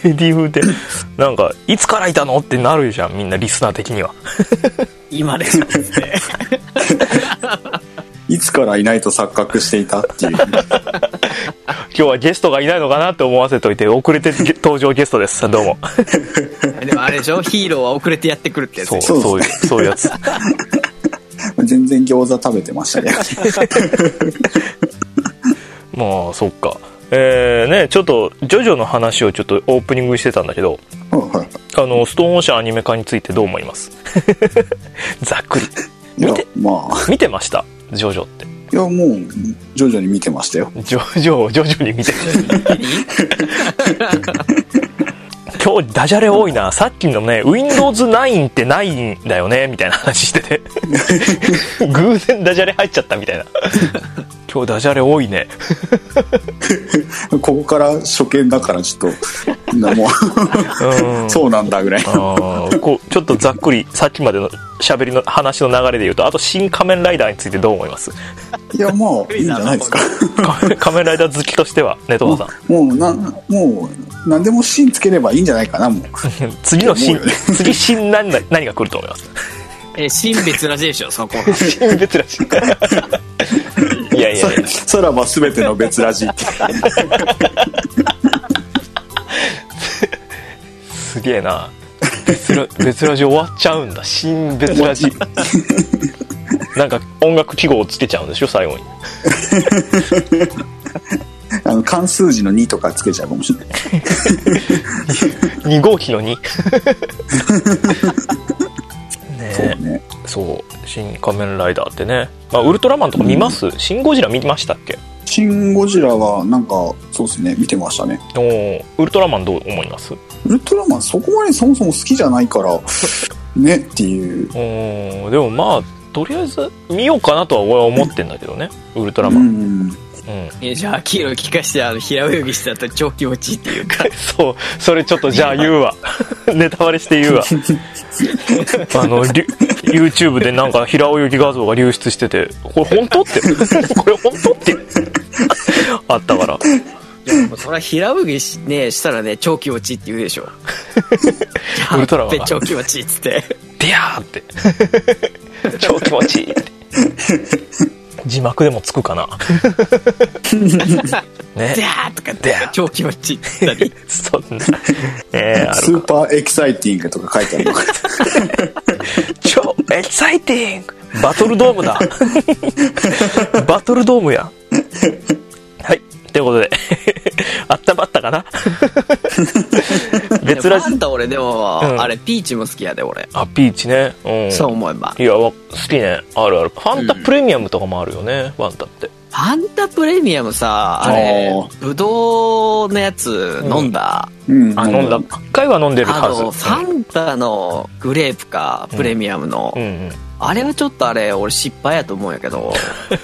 A: AD 風ってなんかいつからいたのってなるじゃん、みんなリスナー的には。
B: 今ですって
C: いつからいないと錯覚していたっていう。
A: 今日はゲストがいないのかなって思わせといて遅れて登場ゲストです。どうも。
B: でもあれでしょ、ヒーローは遅れてやってくるってやつ。
A: そういうやつ。
C: 全然餃子食べてましたね。
A: まあそっか。ね、ちょっとジョジョの話をちょっとオープニングしてたんだけど、ストーンオーシャンアニメ化についてどう思います？ざっくり。見てました？ジョジョって。
C: いやもう徐々に見てましたよ。
A: 徐々に見て今日ダジャレ多いな。さっきのね Windows 9ってないんだよねみたいな話してて偶然ダジャレ入っちゃったみたいな。今日ダジャレ多いね。
C: ここから初見だからちょっともうそうなんだぐらい。
A: こうちょっとざっくりさっきまでの喋りの話の流れで言うと、あと新仮面ライダーについてどう思います？
C: いやもういいんじゃないですか。
A: 仮面ライダー好きとしてはね、トマさん。
C: もう何でも芯つければいいんじゃないかな。もう
A: 次芯何が来ると思います？
B: 新別ラジでしょそこ。
A: 新別ラジ。いや
C: 空は全ての別ラジ。
A: すげえな。別ラジ終わっちゃうんだ。新別ラジ。なんか音楽記号をつけちゃうんでしょ最後に。
C: 漢数字の2とかつけちゃうかもしれない。
A: 2号機の2。そう新仮面ライダーってね、ウルトラマンとか見ます？シンゴジラ見ましたっけ？
C: シンゴジラはなんかそうですね見てましたね。
A: ウルトラマンどう思います？
C: ウルトラマンそこまでそもそも好きじゃないからねっていう。
A: でもとりあえず見ようかなとは俺は思ってんだけどねウルトラマン。
B: じゃあキーロ聞かして平泳ぎしてたら超気持ちいいっていうか。
A: それちょっとじゃあ言うわ。ネタバレして言うわ。YouTube でなんか平泳ぎ画像が流出してて、これ本当ってこれ本当ってあったから。
B: いやもうそれは平泳ぎしたらね超気持ちいいって言うでしょ。
A: ウルトラマンが
B: 超気持ちいいっつって
A: ディアーって超気持ちいいって字幕でもつくかな。ね、
B: デャーとかって超気持ちいいって何
A: そんな、
C: スーパーエキサイティングとか書いてあるのか。
A: 超エキサイティングバトルドームだ。バトルドームや。はい、ということであったまったかな。別ラジ。
B: ファンタ俺でも、あれピーチも好きやで俺。
A: ピーチね。
B: そう思えば。
A: いや好きね。ある。ファンタプレミアムとかもあるよね。ファンタって。
B: ァンタプレミアムさ、あれ、ぶどうのやつ飲んだ、
A: 飲んだ。一回は飲んでるはず。
B: ファンタのグレープか、プレミアムの。あれはちょっと俺失敗やと思うんやけど。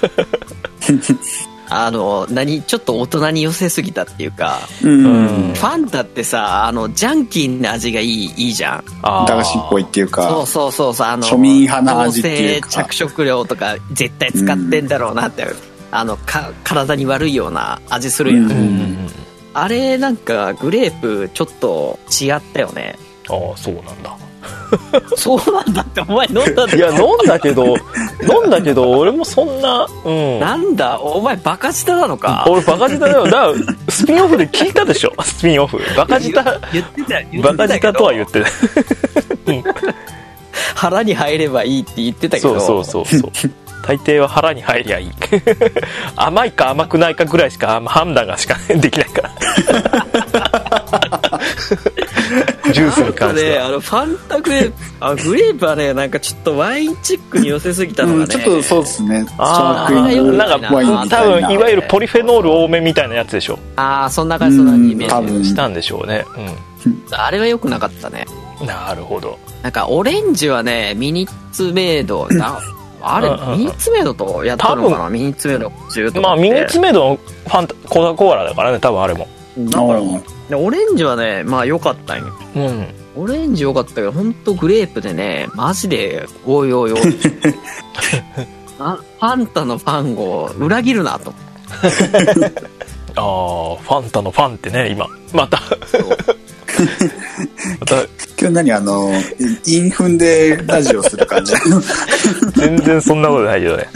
B: ちょっと大人に寄せすぎたっていうか、ファンタってさ、ジャンキーな味がいいじゃん。
C: 駄菓子っぽいっていうか、
B: そう、
C: 庶民派な味っていうか、
B: 着色料とか絶対使ってんだろうなって、体に悪いような味するやん。あれなんかグレープちょっと違ったよね。
A: ああ、そうなんだ。
B: そうなんだって、お前飲んだんだ。
A: いや、飲んだけど、俺もそんな、
B: なんだ、お前バカ舌なのか。
A: 俺バカ舌だよ。だから、スピンオフで聞いたでしょ、スピンオフ。バカ舌。
B: 言ってた
A: バカ舌とは言ってない。
B: 腹に入ればいいって言ってたけど。
A: そう。大抵は腹に入りゃいい。甘いか甘くないかぐらいしか判断がしかできないから。ジュースに関しては。
B: ファンタグレープ、グレープはね、なんかちょっとワインチックに寄せすぎたのがね。
C: ちょっとそうですね。
A: なんか多分いわゆるポリフェノール多めみたいなやつでしょ。
B: そんな感じのイメージ
A: したんでしょうね。
B: あれは良くなかったね。
A: なるほど。
B: なんかオレンジはね、ミニッツメイドあれ、ミニッツメイドとやったのかな。ミニッツメイド10とか。
A: ミニッツメイドのファンタコカ・コーラだからね、多分あれも。
B: だからオレンジはね、良かったんよ。オレンジ良かったけど、ほんとグレープでね、マジでおいファンタのファンを裏切るなと。
A: ファンタのファンってね、今また
C: 今日インフンでラジオする感じ。
A: 全然そんなことないけどね。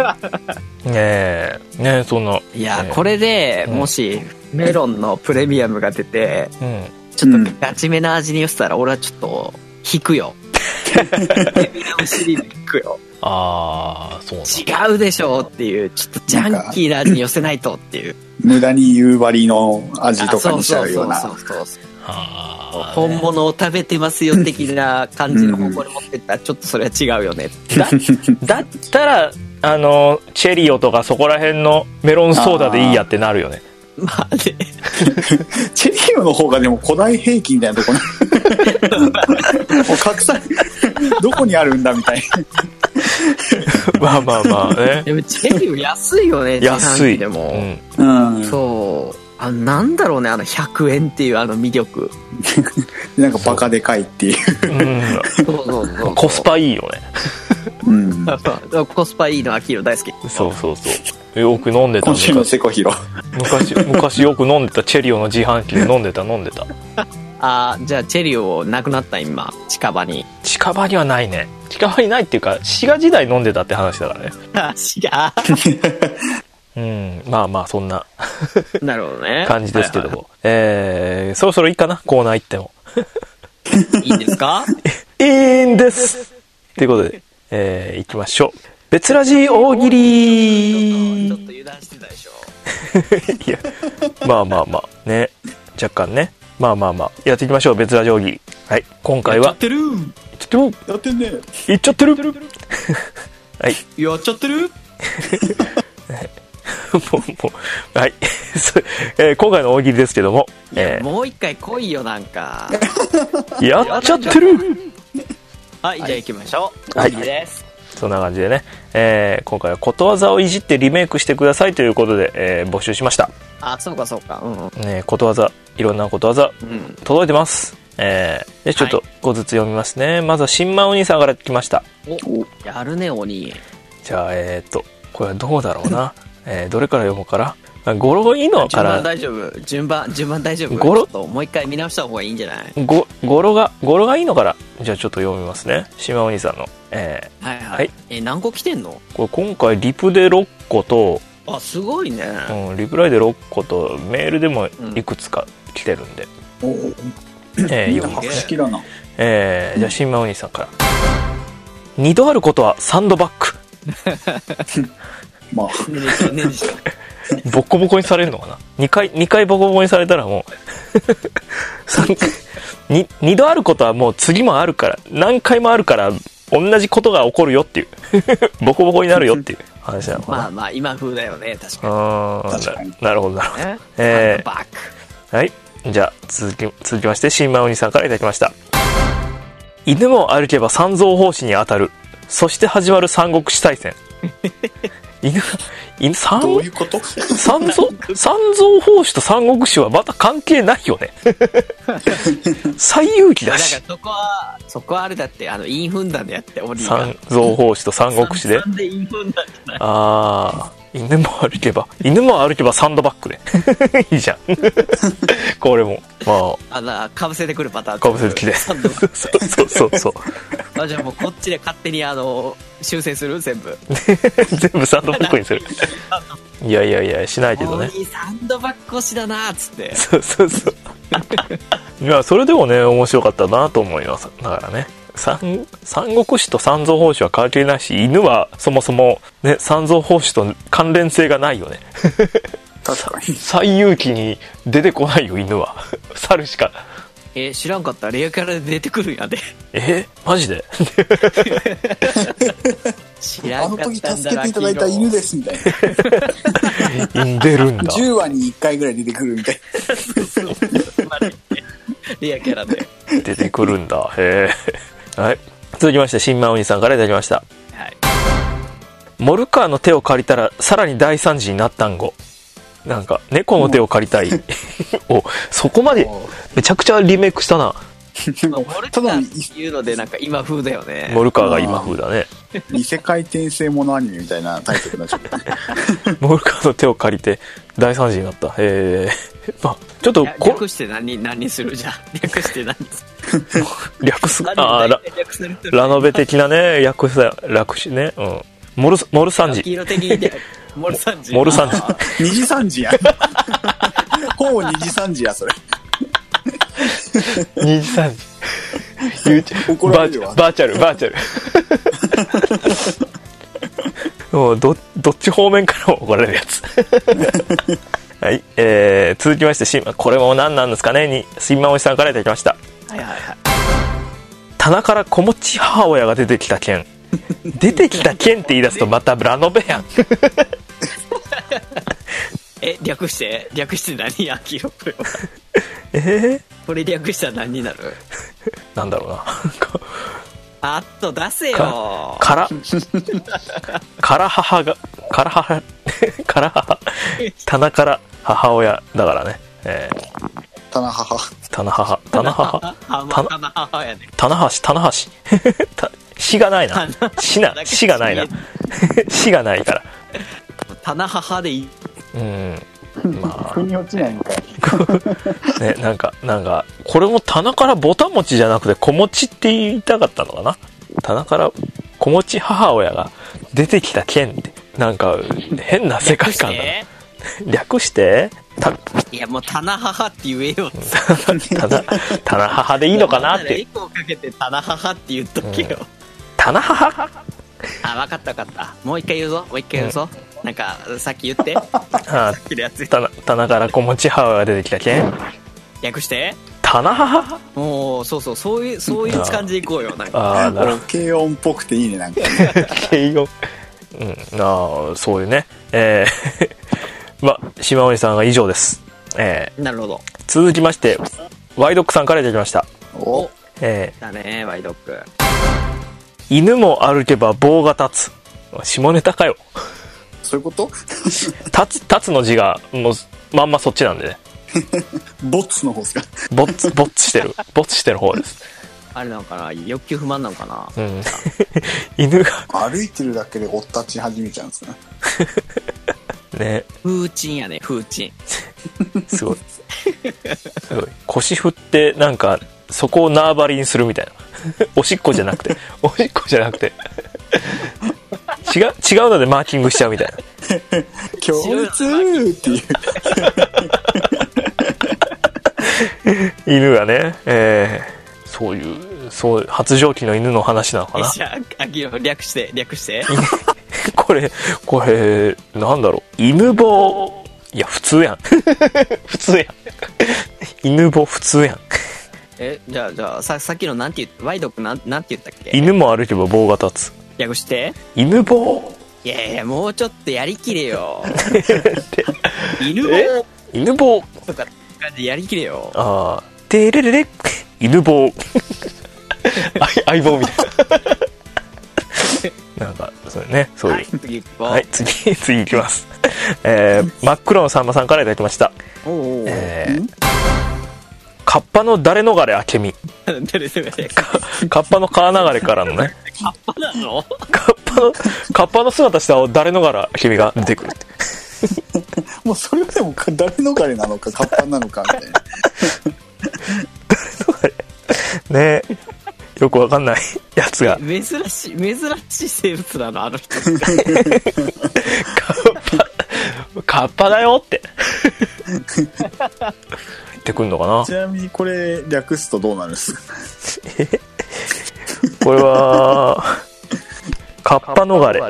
A: そんな。
B: いや、これでもしメロンのプレミアムが出て、ちょっとガチめな味に寄せたら、俺はちょっと引くよ。プレミアムシリーズ引くよ。そう違うでしょっていう、ちょっとジャンキーな味に寄せないとっていう。
C: 無駄に夕張の味とかにしちゃうような。
B: 本物を食べてますよ的な感じの方向に持ってったら、ちょっとそれは違うよね。
A: だったらチェリオとかそこら辺のメロンソーダでいいやってなるよね。
B: まあね。
C: チェリオの方がでも古代兵器みたいなところもう格差どこにあるんだみたい
A: な。まあね。
B: でもチェリオ安いよね。
A: 安い
B: でも。そう。なんだろうね、100円っていう魅力。
C: なんかバカでかいっていう。
A: そうコスパいいよね。
B: コスパいいの秋色大好き。
A: そうよく飲んでた。
C: 今週のセコヒロ。
A: 昔よく飲んでた。チェリオの自販機で飲んでた。
B: じゃあチェリオなくなった今、近場に
A: はないね。近場にないっていうか、滋賀時代飲んでたって話だからね。
B: 滋賀。
A: まあそんな
B: なるほどね、
A: 感じですけども、そろそろいいかな、コーナー行っても。
B: いいんですか？
A: いいんですということで、行きましょう。別ラジ大喜利。
B: ちょっと油断してたでしょ。
A: いや、まあね、若干ね、まあやっていきましょう。別ラジ大喜利。はい、今回は
C: やっちゃってるやってんね
A: 言っちゃってるはい、
C: やっちゃってる
A: はい今回の大喜利ですけども、
B: もう一回来いよ、なんか
A: やっちゃってる。
B: はい、じゃあ行きましょう。
A: はい、
B: 大喜利です。
A: そんな感じでね、今回はことわざをいじってリメイクしてくださいということで、募集しました。
B: そうか
A: ことわざ、いろんなことわざ、届いてます。でちょっと5ずつ読みますね。まずは新米お兄さんから来ました。
B: やるね、鬼。
A: じゃあこれはどうだろうな。どれから読もうかな。語呂いいのから。
B: 順番大丈夫。ちょっともう一回見直した方がいいんじゃない？
A: 語呂がいいのから。じゃあちょっと読みますね。島お兄さんの。
B: はい。何個来てんの？
A: これ今回リプで6個と、
B: すごいね。
A: リプライで6個と、メールでもいくつか来てるんで。読みます。
C: 好きだな。
A: じゃあ島お兄さんから。2度あることはサンドバッグ。
C: まあ、
A: ボコボコにされるのかな。2回ボコボコにされたらもう2度あることはもう次もあるから、何回もあるから同じことが起こるよっていうボコボコになるよっていう話なのかな。
B: まあまあ今風だよね、確かに。
A: なるほどなるほど。
B: バック。
A: はい。じゃあ続きまして、新馬お兄さんからいただきました。犬も歩けば三蔵法師に当たる。そして始まる三国志大戦。犬
C: どういうこと？
A: 三蔵法師と三国志はまた関係ないよね。最有機だし。
B: だからそこはあれだって、陰踏んだんでやって、鬼が。
A: 三蔵法師と三国志で。
B: で陰踏んだんじゃない？
A: ああ、犬も歩けばサンドバッグで。いいじゃん。これも。ま
B: かぶせてくるパターン。
A: かぶせてきて。そう。
B: じゃあもうこっちで勝手に修正する全部。
A: 全部サンドバッグにする。いや、しないけどね。
B: いいサンドバッグ推しだなーっつって。
A: そう。いや、それでもね、面白かったなと思います。だからね。三国志と三蔵法師は関係ないし、犬はそもそもね、三蔵法師と関連性がないよね。
C: 確かに。
A: 最有機に出てこないよ、犬は。猿しか。
B: 知らんかった。レアキャラで出てくるんやで。
A: マジで？
B: 知らんかったんだ。
C: 時助けていただいた犬ですみたいな。
A: 出るんだ。
C: 10話に1回ぐらい出てくるみたい
B: な。レアキャラで
A: 出てくるんだ。へえ。はい。続きまして、新馬お兄さんからいただきました。
B: はい。
A: モルカーの手を借りたらさらに大惨事になったんご。なんか猫の手を借りたい。お、そこまでめちゃくちゃリメイクしたな。
B: モルカーっていうのでなんか今風だよね。
A: モルカーが今風だね。
C: 異世界転生ものアニメみたいなタイトルになっちゃった。
A: モルカーの手を借りて大惨事になった。まあちょっと
B: 略して何するじゃん。略して何
A: 略すラノベ的なね、略しね。うん。モルサンジ。
B: 黄色的にモルサンジ。
C: 二次三次や。ほぼ二次三次や、それ。
A: 二次三次。
C: 怒られるわ。
A: バーチャル。もうどっち方面からも怒られるやつ。はい。続きまして、これも何なんですかね、新馬おじさんからいただきました。
B: はい。
A: 棚から子持ち母親が出てきた件。出てきた件って言い出すとまたラノベやん。
B: 略して何や、キロこれは。これ略したら何になる？
A: なんだろうな。
B: あっと出せよ。
A: から母。棚から母親だからね。
C: 棚母
B: やね。
A: 棚橋。死がないな。死がないな。死がないから。
B: 棚母でいい。
C: まあ。腑に落ちないんかい。
A: ね、なんか、これも棚からぼたもちじゃなくて子持ちって言いたかったのかな。棚から子持ち母親が出てきた件って、なんか変な世界観だな。略して
B: いやもう棚母って言えよ。
A: 棚母でいいのかなって。
B: エコーかけて棚母って言っとけよ。
A: 棚母？
B: 分かった。もう一回言うぞ。なんかさっき言って。さっきのやつ。
A: 棚から子持ち母親が出てきた件。
B: 略して。
A: 棚母？
B: もうそういう感じでいこうよ。なん
C: か。軽音っぽくていいね、なんか。
A: 軽音。そういうね。島森さんが以上です。
B: なるほど。
A: 続きましてワイドックさんからいただきました。
B: だね、ワイドック。
A: 犬も歩けば棒が立つ。下ネタかよ。
C: そういうこと？
A: 立つの字がもうまんまそっちなんでね。
C: ボッツの方ですか？
A: ボッツしてる方です。
B: あれなのかな、欲求不満なのかな。
A: 犬が
C: 歩いてるだけでおったち始めちゃうんですか
A: ね。
B: 風鎮やね、風鎮。
A: すごい腰振ってなんかそこを縄張りにするみたいな。おしっこじゃなくて違うのでマーキングしちゃうみたいな。
C: 強烈っていう
A: 犬がね、そう発情期の犬の話なのかな。
B: 略して
A: これなんだろう、犬棒。いや普通やん。犬棒普通やん。
B: じゃあさっきのワイドックなんて言ったっけ？
A: 犬も歩けば棒が立つ。
B: 略して
A: 犬棒
B: いやいや、もうちょっとやりきれよ。犬棒とか感じでやりきれよ。
A: ああ、てれれれ、犬棒。相棒みたいな。なんか、そうね、そういう。
B: はい、次行こう。
A: はい、次行きます。真っ黒のさんまさんからいただきました。カッパの誰逃れ明美。カッパの川流れからのね。
B: カッパなの？
A: カッパの姿した誰逃れ明美が出てくるって。
C: もうそれでも誰逃れなのかカッパなのかみたいな。
A: 誰逃れねえ、よくわかんないやつが。
B: 珍しい生物なの、あの人。
A: カッパだよって言ってくんのかな。
C: ちなみにこれ略すとどうなるんですか？
A: これはカッパ逃れ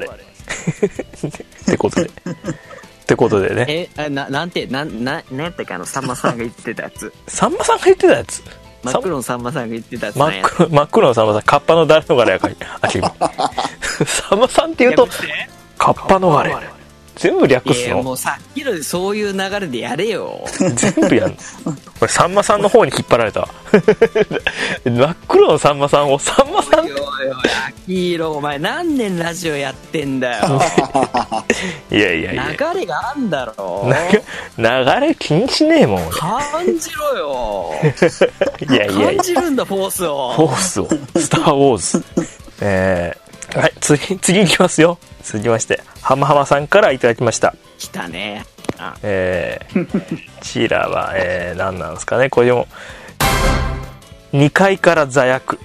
A: ってことでね。
B: なんてかさんまさんが言ってたやつ。
A: さんまさんが言ってたやつ。
B: 真っ黒のさんまさんが言ってたやつ。
A: 真っ黒のさんまさん、カッパの誰逃れやかり。さんまさんって言うとカッパ逃れ。全部略すの？
B: もうさっきのそういう流れでやれよ。
A: 全部やんの。これさんまさんの方に引っ張られた。真っ黒のさんまさんをさんまさん。
B: おい秋色、お前何年ラジオやってんだよ。
A: いや
B: 流れがあんだろ。
A: 流れ気にしねえもん。
B: 感じろよ。感じるんだ、フォースを。
A: スター・ウォーズ。はい、次行きますよ。続きましてハマハマさんからいただきました。
B: 来たね。
A: こちらは、何なんですかね。これも2階から座薬。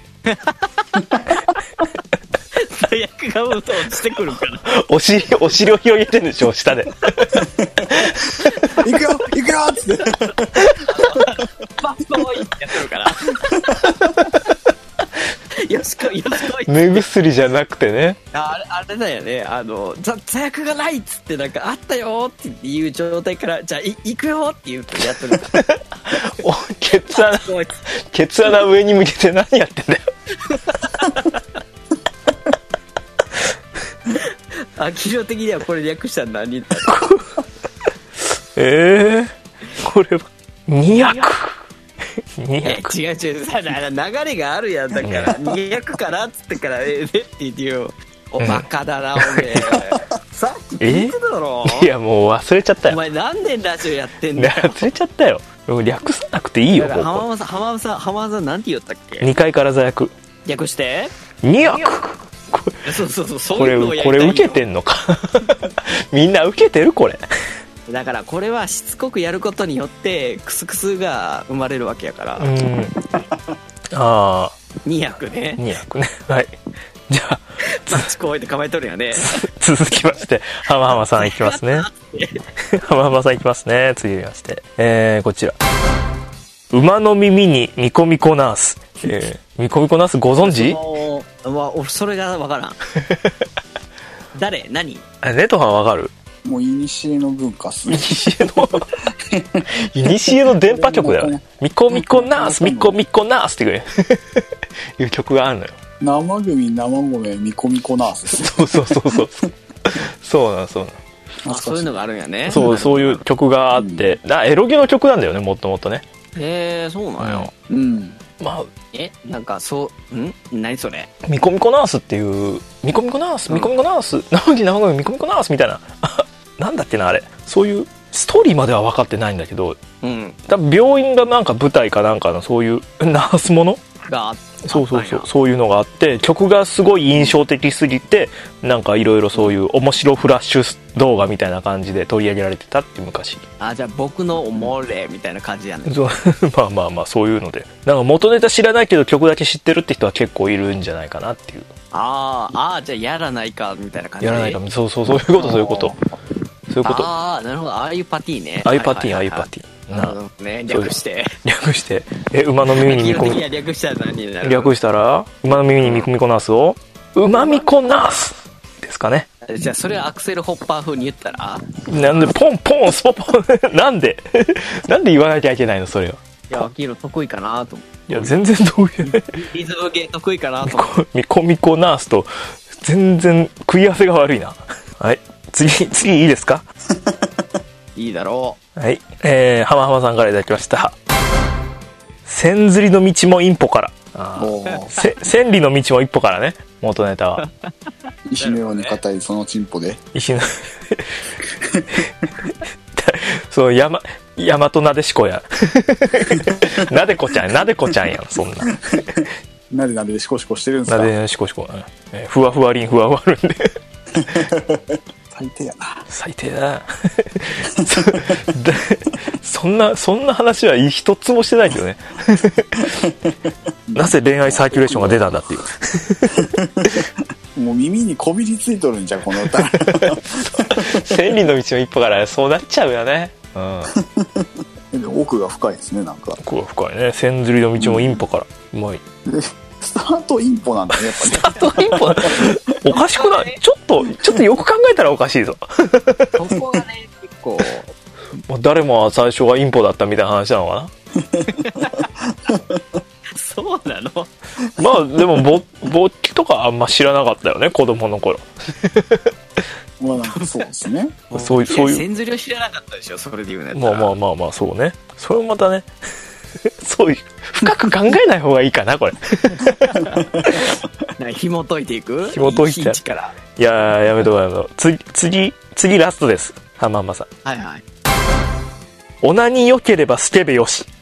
B: 座薬が落ちてくるから。
A: お尻を広げてるんでしょ、下で。
C: 行くよっつって。
B: バッボーイってやってるから。よしこい。
A: 目薬じゃなくてね。
B: あれだよね。座薬がないっつってなんかあったよっていう状態からじゃあ行くよって言うとやってるから。ケツ穴上に向けて何やってんだよ。秋色的にはこれ略したら何だ。
A: これは200。
B: 違う流れがあるやんだから200からっつってからって言ってよ。おバカだなおめえ。さっき聞いてただろ。
A: いやもう忘れちゃったよ。
B: お前何年ラジオやってんだよ。
A: 忘れちゃったよ。略さなくていいよ。
B: 浜間さんなんて言ったっけ。
A: 2階から座薬。
B: 略して
A: 200。
B: そう
A: これ受けてんのか。みんな受けてるこれ。
B: だからこれはしつこくやることによってクスクスが生まれるわけやから。200ね。
A: 200ね。はい。じゃあ
B: マッチこうやって構えとるよね。
A: 続きましてハマハマさんいきますね。ハマハマさんいきますね。次まして、こちら馬の耳にミコミコナース。ミコミコナースご存知？
B: それがわからん。誰？何？
A: ネトハンわかる？
C: もう古の文化っすね。
A: 古の電波曲だよね。ミコミコナースミコミコナースっていう曲があるのよ。
C: 生組生米ミコミコナース。
A: そうなん。
B: そういうのがあるんやね。
A: そういう曲があって、エロゲの曲なんだよね、もっともっとね。
B: へえ、そうなんよ。まあなんか何それ。
A: ミコミコナースっていうミコミコナース生麦生米ミコミコナースみたいな。なんだっけなあれ。そういうストーリーまでは分かってないんだけど、多分病院がなんか舞台かなんかのそういうナースものがあって、そういうのがあって、曲がすごい印象的すぎて、なんかいろいろそういう面白フラッシュ動画みたいな感じで取り上げられてたって昔。
B: じゃあ僕のおもれみたいな感じやね。
A: まあそういうので、なんか元ネタ知らないけど曲だけ知ってるって人は結構いるんじゃないかなっていう。じゃ
B: あやらないかみたいな感じ。
A: やらないか、そういうこと。
B: なるほど。ああいうパティね。
A: ああいうパティ。
B: なるほどね。略して
A: 馬の耳にミコミコ。
B: 略したら何になる？
A: 略したら馬の耳にミコミコナースを馬ミコナースですかね。
B: じゃあそれはアクセルホッパー風に言ったら、
A: なんでポンポンスポポンなんで言わなきゃいけないのそれを。
B: いや、秋色得意かなと思って。
A: いや全然得意。
B: リズムゲー得意かなと思って。
A: ミコミコナースと全然食い合わせが悪いな。 はい。次いいですか？
B: いいだろ
A: はい。浜浜さんからいただきました。千釣りの道も一歩から。千里の道も一歩からね、元ネタは。
C: 石のように硬いそのチンポで。
A: 石のそう、大和なでしこや。なでこちゃんやん、そんな。
C: なでシコシコしてるんですか？
A: なでシコシコ。ふわふわりんふわふわるんで。
C: 最低やな。
A: 最低だな。そんな話は一つもしてないけどね。なぜ恋愛サーキュレーションが出たんだっていう。
C: もう耳にこびりついとるんじゃん、この歌。
A: 千里の道の一歩からそうなっちゃうよね。
C: うん。奥が深いですね、なんか。
A: 奥が深いね。千釣りの道も一歩から。うまい。
C: スタートインポなんだね、やっぱり、ね。
A: スタートインポおかしくない？ちょっとよく考えたらおかしいぞ。
B: そこがね、結構。
A: もう誰も最初がインポだったみたいな話なのかな。
B: そうなの？
A: まあでも勃起とかあんま知らなかったよね、子供の頃。
C: まあなんかそうですね。
A: そういう
B: 千釣りを知らなかったでしょ、それで言うね。
A: まあそうね。それもまたね、そういう深く考えない方がいいかな、これ。
B: 紐解いていく？
A: 紐解いて。いやー、やめとこう。次ラストです。浜浜さん。
B: はいはい。
A: オナニー良ければスケベよし。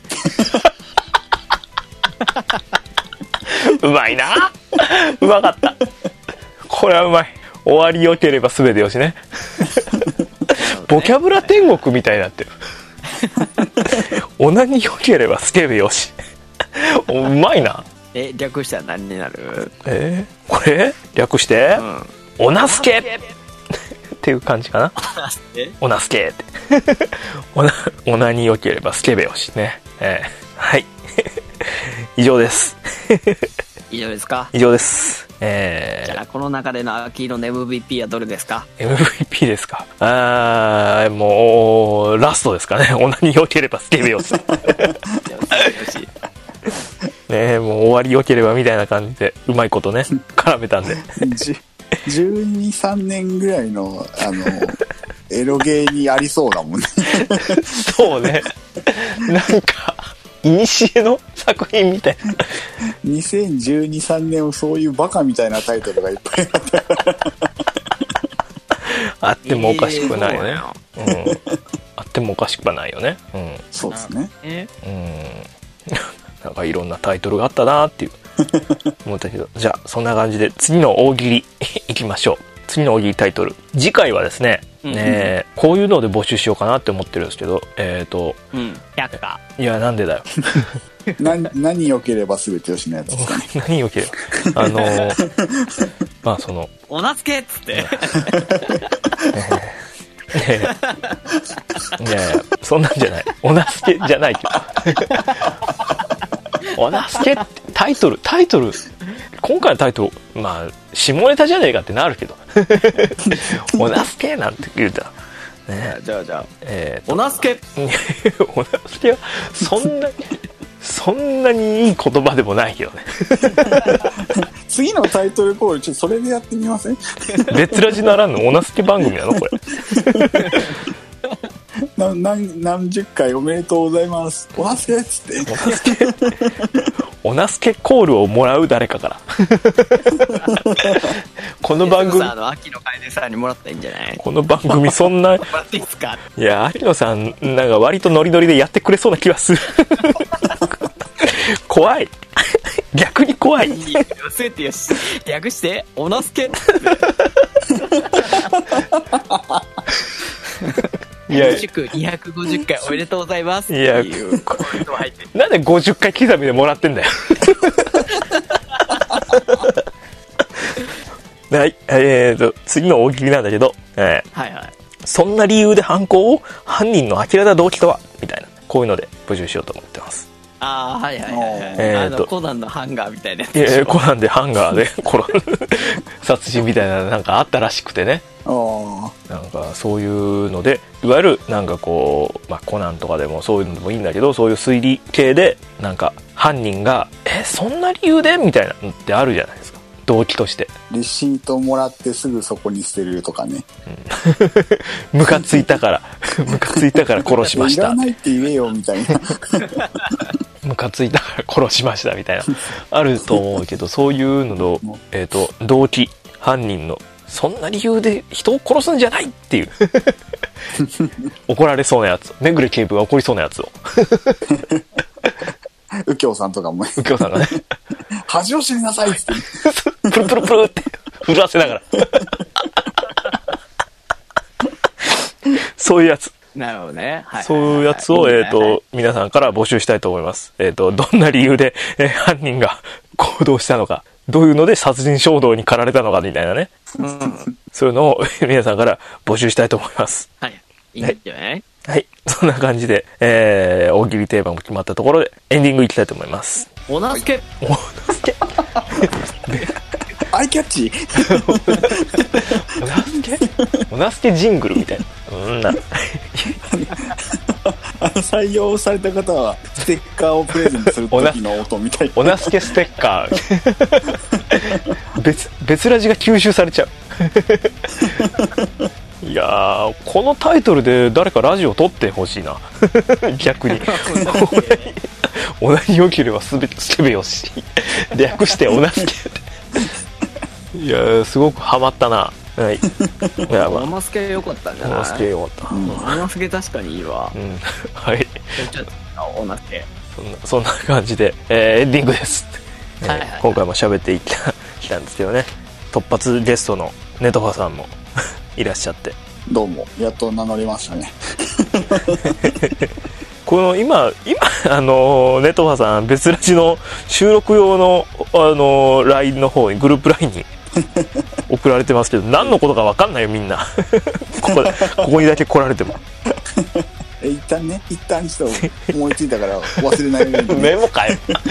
A: うまいな。うまかった。これはうまい。終わり良ければ全てよしね。ボキャブラ天国みたいになってる。オナニー良ければスケベよし。うまいな。
B: 略したら何になる？
A: これ略して、オナスケっていう感じかな。オナスケって。オナニー良ければスケベよしね。はい。以上です。
B: 以上ですか？
A: 以上です。
B: じゃあこの中での秋色の MVP はどれですか？
A: MVP ですか？もうラストですかね。オナニー良ければスケベよし。ね、もう終わり良ければみたいな感じでうまいことね絡めたんで。
C: 12、3年ぐらいのエロゲーにありそうだもんね。
A: そうね。なんかいにしえの作品みたいな。
C: 2012、3年をそういうバカみたいなタイトルがいっぱいあった。
A: あってもおかしくないよね。あってもおかしくはないよね。
C: そうですね。
A: なんかいろんなタイトルがあったなーっていう思ったけど、じゃあそんな感じで次の大喜利いきましょう。次の大喜利タイトル、次回はですね、こういうので募集しようかなって思ってるんですけど、
B: 100か。
A: いや、なんでだよ。
C: 何良ければ全てよしのやつですかね。
A: 何良ければまあその
B: おなつけっつって
A: いやそんなんじゃない。おなすけじゃないけど。おなすけってタイトル今回のタイトル、まあ下ネタじゃねえかってなるけど。おなすけなんて言うたらね。
B: じゃあおなすけ
A: おなすけはそんなにいい言葉でもないけどね。
C: 次のタイトルコールちょっとそれでやってみません？
A: 別ラジならんのおなすけ番組なのこれ。
C: 何十回おめでとうございます。おなすけっつって。
A: おなすけコールをもらう誰かから。この番組
B: 秋野楓さんにもらったらいいんじゃない？
A: この番組そんな。いや秋野さんなんか割とノリノリでやってくれそうな気はする。怖い。逆に怖い。
B: せてよし。略しておなすけ。いや250回おめでとうございますっていうコメント入ってる。
A: なんで50回刻みでもらってんだよ。はい、次の大喜利なんだけど、そんな理由で犯行を犯人の明らかな動機とはみたいな、こういうので募集しようと思ってます。
B: コナンのハンガーみたいなやつでしょ。
A: コナンでハンガーで殺人みたいななんかあったらしくてね。なんかそういうので、いわゆるなんかこう、コナンとかでもそういうのでもいいんだけど、そういう推理系でなんか犯人がそんな理由でみたいなのってあるじゃないですか。 動機として
C: レシートもらってすぐそこに捨てるとかね、
A: ムカついたから殺しました、
C: いらないって言えよみたいな
A: ムカついたから殺しましたみたいなあると思うけど、そういうのの、動機、犯人のそんな理由で人を殺すんじゃないっていう怒られそうなやつ、めぐれ警部が怒りそうなやつを
C: 右京さんとかもね、
A: 右京さんがね
C: 恥を知りなさいって
A: プルプルプルって震わせながらそういうやつ、
B: なるほどね、はい、
A: そういうやつを、皆さんから募集したいと思います。どんな理由で、犯人が行動したのか、どういうので殺人衝動に駆られたのかみたいなね、そういうのを皆さんから募集したいと思います。
B: はい、いいんじゃない？
A: はい、そんな感じで、大喜利テーマも決まったところでエンディングいきたいと思います。
B: おなすけ
C: アイキャッチ
A: おなすけジングルみたいな、
C: 採用された方はステッカーをプレゼントする時の音みたいな、
A: おなすけステッカー別ラジが吸収されちゃういやー、このタイトルで誰かラジオ撮ってほしいな逆におなによければすべよし略しておなすけいやー、すごくハマったな。はい。い
B: や、おなすけ良かったんじゃない？
A: おなすけ良かった。
B: おなすけ確かにいいわ。
A: はい。
B: おなすけ。
A: そんな感じで、エンディングです。
B: はいはい、
A: 今回も喋ってきたんですけどね。突発ゲストのネトファさんもいらっしゃって。
C: どうも、やっと名乗りましたね。
A: この今ネトファさん別ラジの収録用のLINE の方に、グループ LINE に送られてますけど、何のことか分かんないよみんなここにだけ来られても
C: 一旦ちょっと思いついたから忘れないように、
A: メモか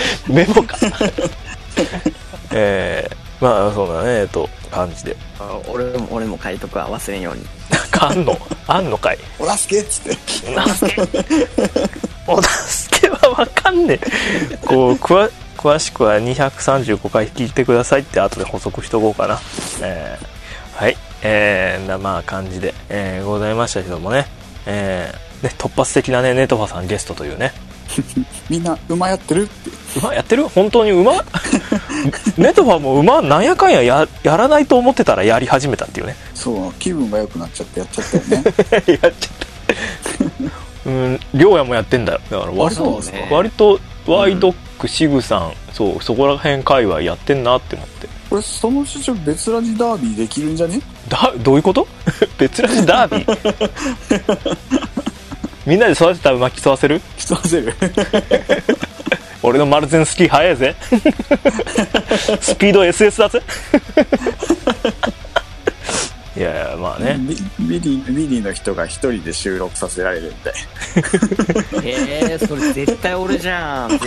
A: まあそうだね、感じで、
B: 俺も書いとくわ、忘れんように。
A: あんのかい、
C: おなすけっつって
A: お助けは分かんねえこう詳しくは235回聞いてくださいって後で補足しとこうかな。はい、まあ感じで、ございましたけどもね、突発的なね、ネトファさんゲストというね
C: みんな馬やってるって、
A: 馬やってる、本当に馬ネトファも馬なんやかんややらないと思ってたらやり始めたっていうね。
C: そう、気分が良くなっちゃってやっちゃったよね
A: やっちゃったりょうやもやってんだよ。だから割とワイドック、シグさん、そこら辺界隈やってんなって思って。
C: これその師匠別ラジダービーできるんじゃね？
A: どういうこと別ラジダービーみんなで育てた馬競わせる俺のマルゼンスキー速いぜスピード SS だぜいやまあね、
C: ビリーの人が一人で収録させられるんで
B: それ絶対俺じゃん。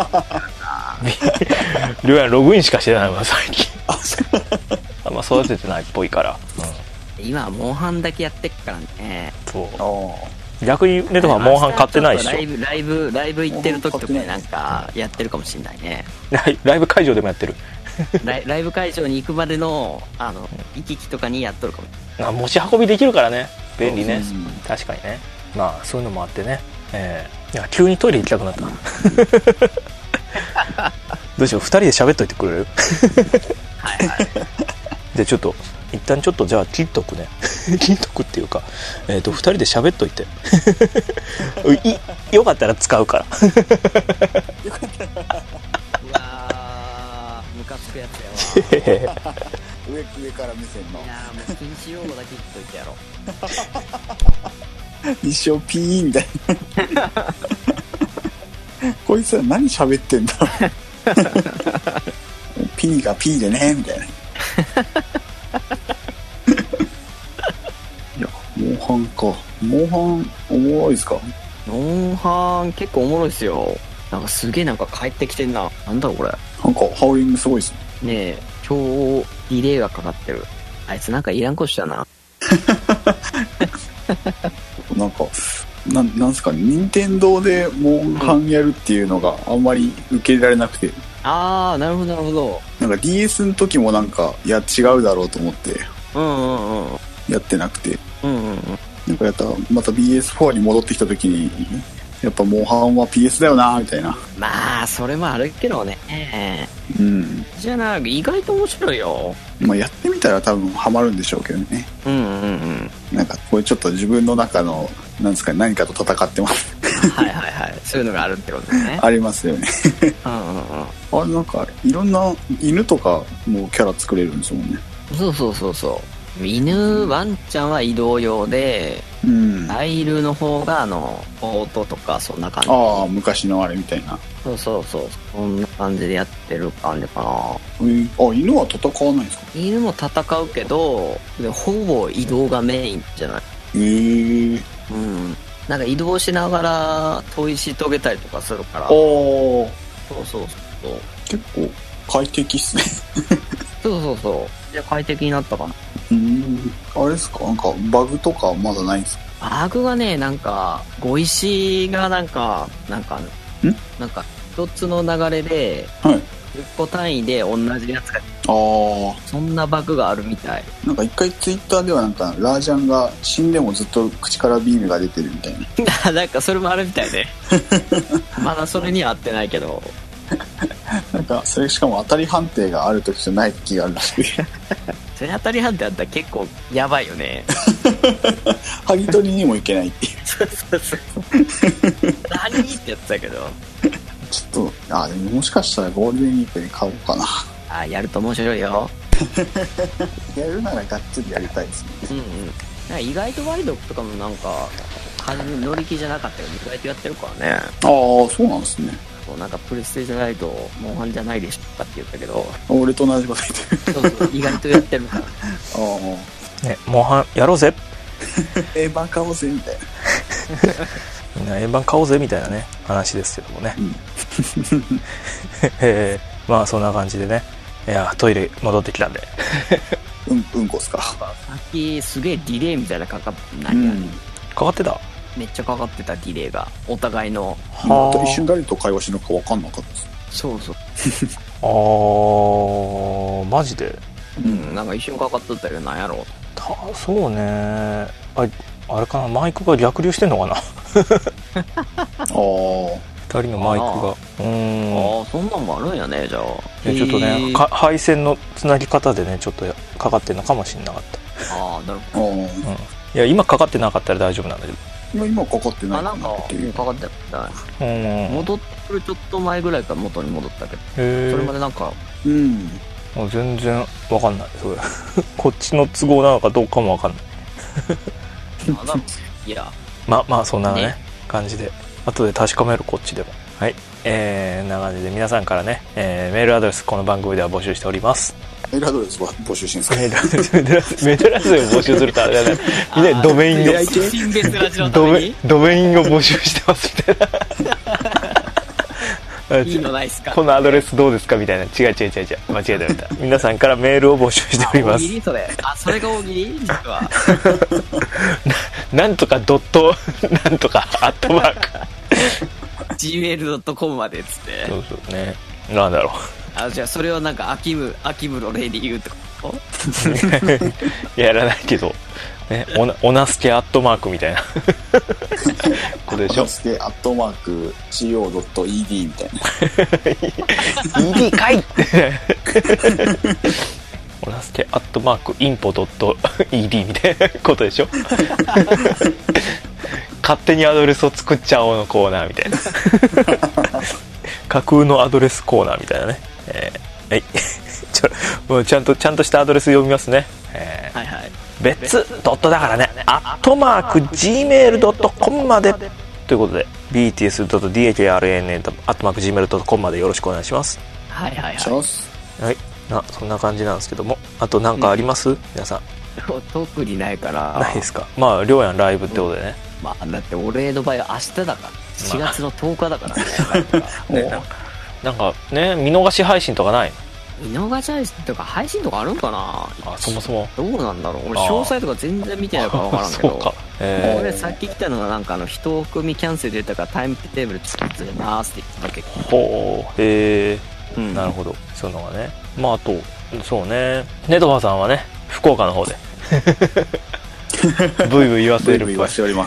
A: りょうやログインしかしてないわ最近あんま育ててないっぽいから、
B: 今はモンハンだけやってっからね。
A: そう逆にネトファモンハン買ってないっしょ。
B: ライブ行ってる時とかね、なんかやってるかもしんないね。
A: ライブ会場でもやってる
B: ライブ会場に行くまでの行き来とかにやっとるかも。
A: 持ち運びできるからね、便利ね。確かにね。まあそういうのもあってね、いや急にトイレ行きたくなったどうしよう、2人で喋っといてくれる
B: はいはい
A: でちょっと一旦ちょっとじゃあ切っとくね切っとくっていうか、2人で喋っといてよかったら使うから
B: うわムカつくやつやわ
C: 上から目線の、
B: いやもう禁止用語だけ言っといてやろ
C: 一生ピーみたいなこいつら何喋ってんだピーがピーでねみたいないやモンハンか、モンハンおもろいですか？
B: モンハン結構おもろいっすよ。なんかすげえなんか帰ってきてんな。なんだろうこれ。
C: なんかハウリングすごいっすね。
B: ねえ、超ディレイがかかってる。あいつなんかいらんこしたな。
C: なんかなんすかね、任天堂でモンハンやるっていうのがあんまり受け入れられなくて、
B: ああなるほどなるほど。
C: なんか DS の時もなんか、いや違うだろうと思って、やってなくて、なんかやったらまた BS4 に戻ってきた時に、やっぱモンハンは PS だよなみたいな。
B: まあそれもあるけどね。じゃあな、意外と面白いよ。
C: まあやってみたら多分ハマるんでしょうけどね。なんかこれちょっと自分の中のなんですかね、何かと戦ってます。
B: はいそういうのがあるってことですね。
C: ありますよね。あれなんかいろんな犬とかもキャラ作れるんですもんね。
B: そう犬ワンちゃんは移動用で、アイルの方がオートとかそんな感じ。
C: ああ、昔のあれみたいな。
B: そんな感じでやってる感じかな。
C: 犬は戦わないんですか？
B: 犬も戦うけど、ほぼ移動がメインじゃない。なんか移動しながら砥石遂げたりとかするから。そう
C: 結構快適っすね。
B: じゃあ快適になったかな。
C: あれですか、なんかバグとかまだないんですか？
B: バグがね、なんか碁石がなんか一つの流れで10個単位で同じやつが、そんなバグがあるみたい。
C: なんか一回ツイッターではなんかラージャンが死んでもずっと口からビームが出てるみたいな。
B: なんかそれもあるみたいね。まだそれには合ってないけど。
C: なんかそれしかも当たり判定がある時とない時があるらしい。
B: それ当たり判定あったら結構やばいよね。
C: 剥ぎ取りにもいけないっていう。
B: 何ってやってたけど。
C: ちょっとでももしかしたらゴールデンウィークに買おうかな。
B: やると面白いよ。
C: やるならがっつりやりたいですね。
B: なんか意外とワイドとかもなんか乗り気じゃなかったけど意外とやってるからね。
C: そうなんですね。
B: なんかプレステじゃないとモンハンじゃないでしょかって言ったけど、
C: 俺と同じこと言ってる。
B: 意外とやってるから。
A: ね、モンハンやろうぜ。
C: 円盤買おうぜみたいな。
A: みんな円盤買おうぜみたいなね話ですけどもね。まあそんな感じでね。いやトイレ戻ってきたんで。
C: うんこっすか。
B: さっきすげえディレイみたいなかかってない？
A: かかってた？
B: めっちゃかかってたディレイがお互いの。
C: 一瞬誰と会話しのか分かんなかったです。
A: マジで？
B: なんか一瞬かかっとったけどなんやろう。
A: そうね。あれかな、マイクが逆流してんのかな。2人のマイクが。
B: そんなんもあるんやね。じゃあ
A: ちょっとね配線のつなぎ方でねちょっとかかってんのかもしれなかった。
B: なるほど。
A: いや今かかってなかったら大丈夫なんだけど。
C: 今かかってない
B: なんかかかってた。戻ってくるちょっと前ぐらいから元に戻ったけど、それまでなんか
A: もう全然わかんないそれ。こっちの都合なのかどうかもわかんない。
B: いや
A: まあそんなね感じで後で確かめるこっちでも。はい、な感じで皆さんからね、メールアドレスこの番組では募集しております。
C: メールアドレスは募集してるんですか？
A: メールアドレスを募集するとあれだね。みんなドメインをドメインを募集してますみたいな。
B: いいのないっすか？
A: このアドレスどうですかみたいな。違う間違えた。皆さんからメールを募集しております。
B: 大喜利それ。それが大喜利？実は。
A: なんとかドットなんとかアットマーク。
B: gmail.com までっつって。
A: そうね。なんだろう。
B: じゃあそれをなんか秋室レディーってこ
A: と？やらないけど、ね、おなすけアットマークみたいなことでしょ。
C: おなすけアットマーク co.ed みたいな。
A: ED かいって。おなすけアットマークインポ.ed みたいなことでしょ。勝手にアドレスを作っちゃおうのコーナーみたいな。架空のアドレスコーナーみたいなね。はい。もうちゃんとしたアドレス読みますね。別ドットだからね。アットマーク gmail.com までということで bts.dakrn アットマーク gmail.com までよろしくお願いします。
B: はい。
A: そんな感じなんですけども、あと何かあります？皆さん。
B: 特にないから。
A: ないですか。まありょうやんライブってことでね。
B: だって俺の場合は明日だから4月の10日だからね。
A: なんかね見逃し配信とかない？
B: 見逃し配信とか配信とかあるんかな。
A: そもそも
B: どうなんだろう。俺詳細とか全然見てないから分からんけど。俺さっき来たのがなんか一組キャンセル出たからタイムテーブル作ってますって言ってたけど。
A: なるほど。そういうのがね。まああとそうね、ネトファーさんはね福岡の方でブイブイ言わせるっぽい。
C: ブイブイ言わしております。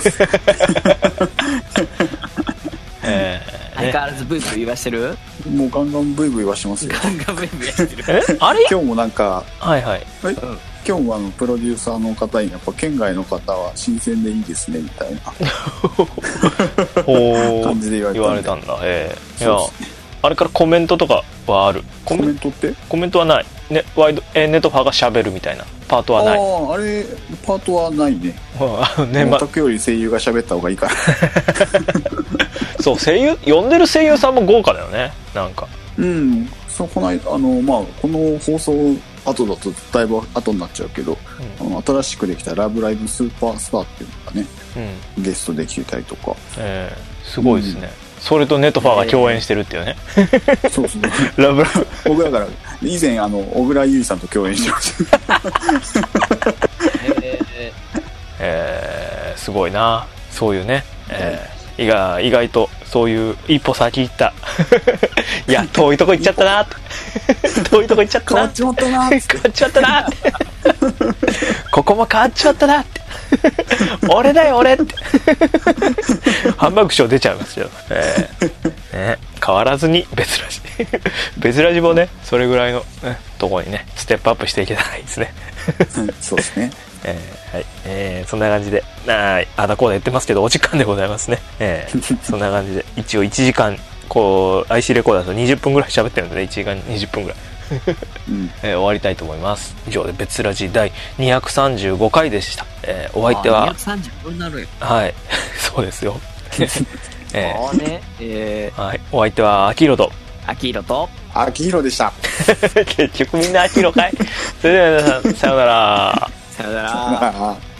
B: 相変わらずブイブイ言わしてる？
C: もうガンガンブイブイ言わしてますよ。
B: ガンガンブイブイ言わしてる。
A: あれ
C: 今日もなんか、
A: はいはい。
C: 今日もプロデューサーの方にやっぱ県外の方は新鮮でいいですねみたいな感じで言われたんだ。
A: いや、あれからコメントとかはある？
C: コメントって？
A: コメントはない。ね、ネトファーが喋るみたいなパートはない。
C: あれパートはないね。
A: ね、
C: 全くより声優が喋った方がいいから。
A: そう、呼んでる声優さんも豪華だよね。なんか。
C: そう、この間この放送後だとだいぶ後になっちゃうけど、新しくできたラブライブスーパースターっていうのがね、ゲストできてたりとか。
A: すごいですね。それとネトファーが共演してるっていうね。
C: そうそう。
A: ラブライブ。
C: 僕だから以前小倉優衣さんと共演してました。
A: すごいな。そういうね。意外とそういう一歩先行ったいや遠いとこ行っちゃったな遠いとこ行っちゃったな、
C: 変わっちまったな
A: 変わっちまったなここも変わっちまったなって俺だよ俺ってハンバーグ賞出ちゃいますよ、ね、変わらずに別ラジ別ラジもねそれぐらいの、ね、ところにねステップアップしていけたらいいですね
C: そうですね。
A: はい、そんな感じであだこうだ言ってますけどお時間でございますね、そんな感じで一応1時間こう IC レコーダーだと20分ぐらい喋ってるんでね1時間20分ぐらい、終わりたいと思います。以上で別ラジ第235回でした、お相手は
B: 235になるよ。
A: はいそうですよ
B: はい、
A: お相手はアキロと
B: 秋色と
C: 秋広でした
A: 結局みんなアキロかいそれでは皆さんさようなら
B: さよなら。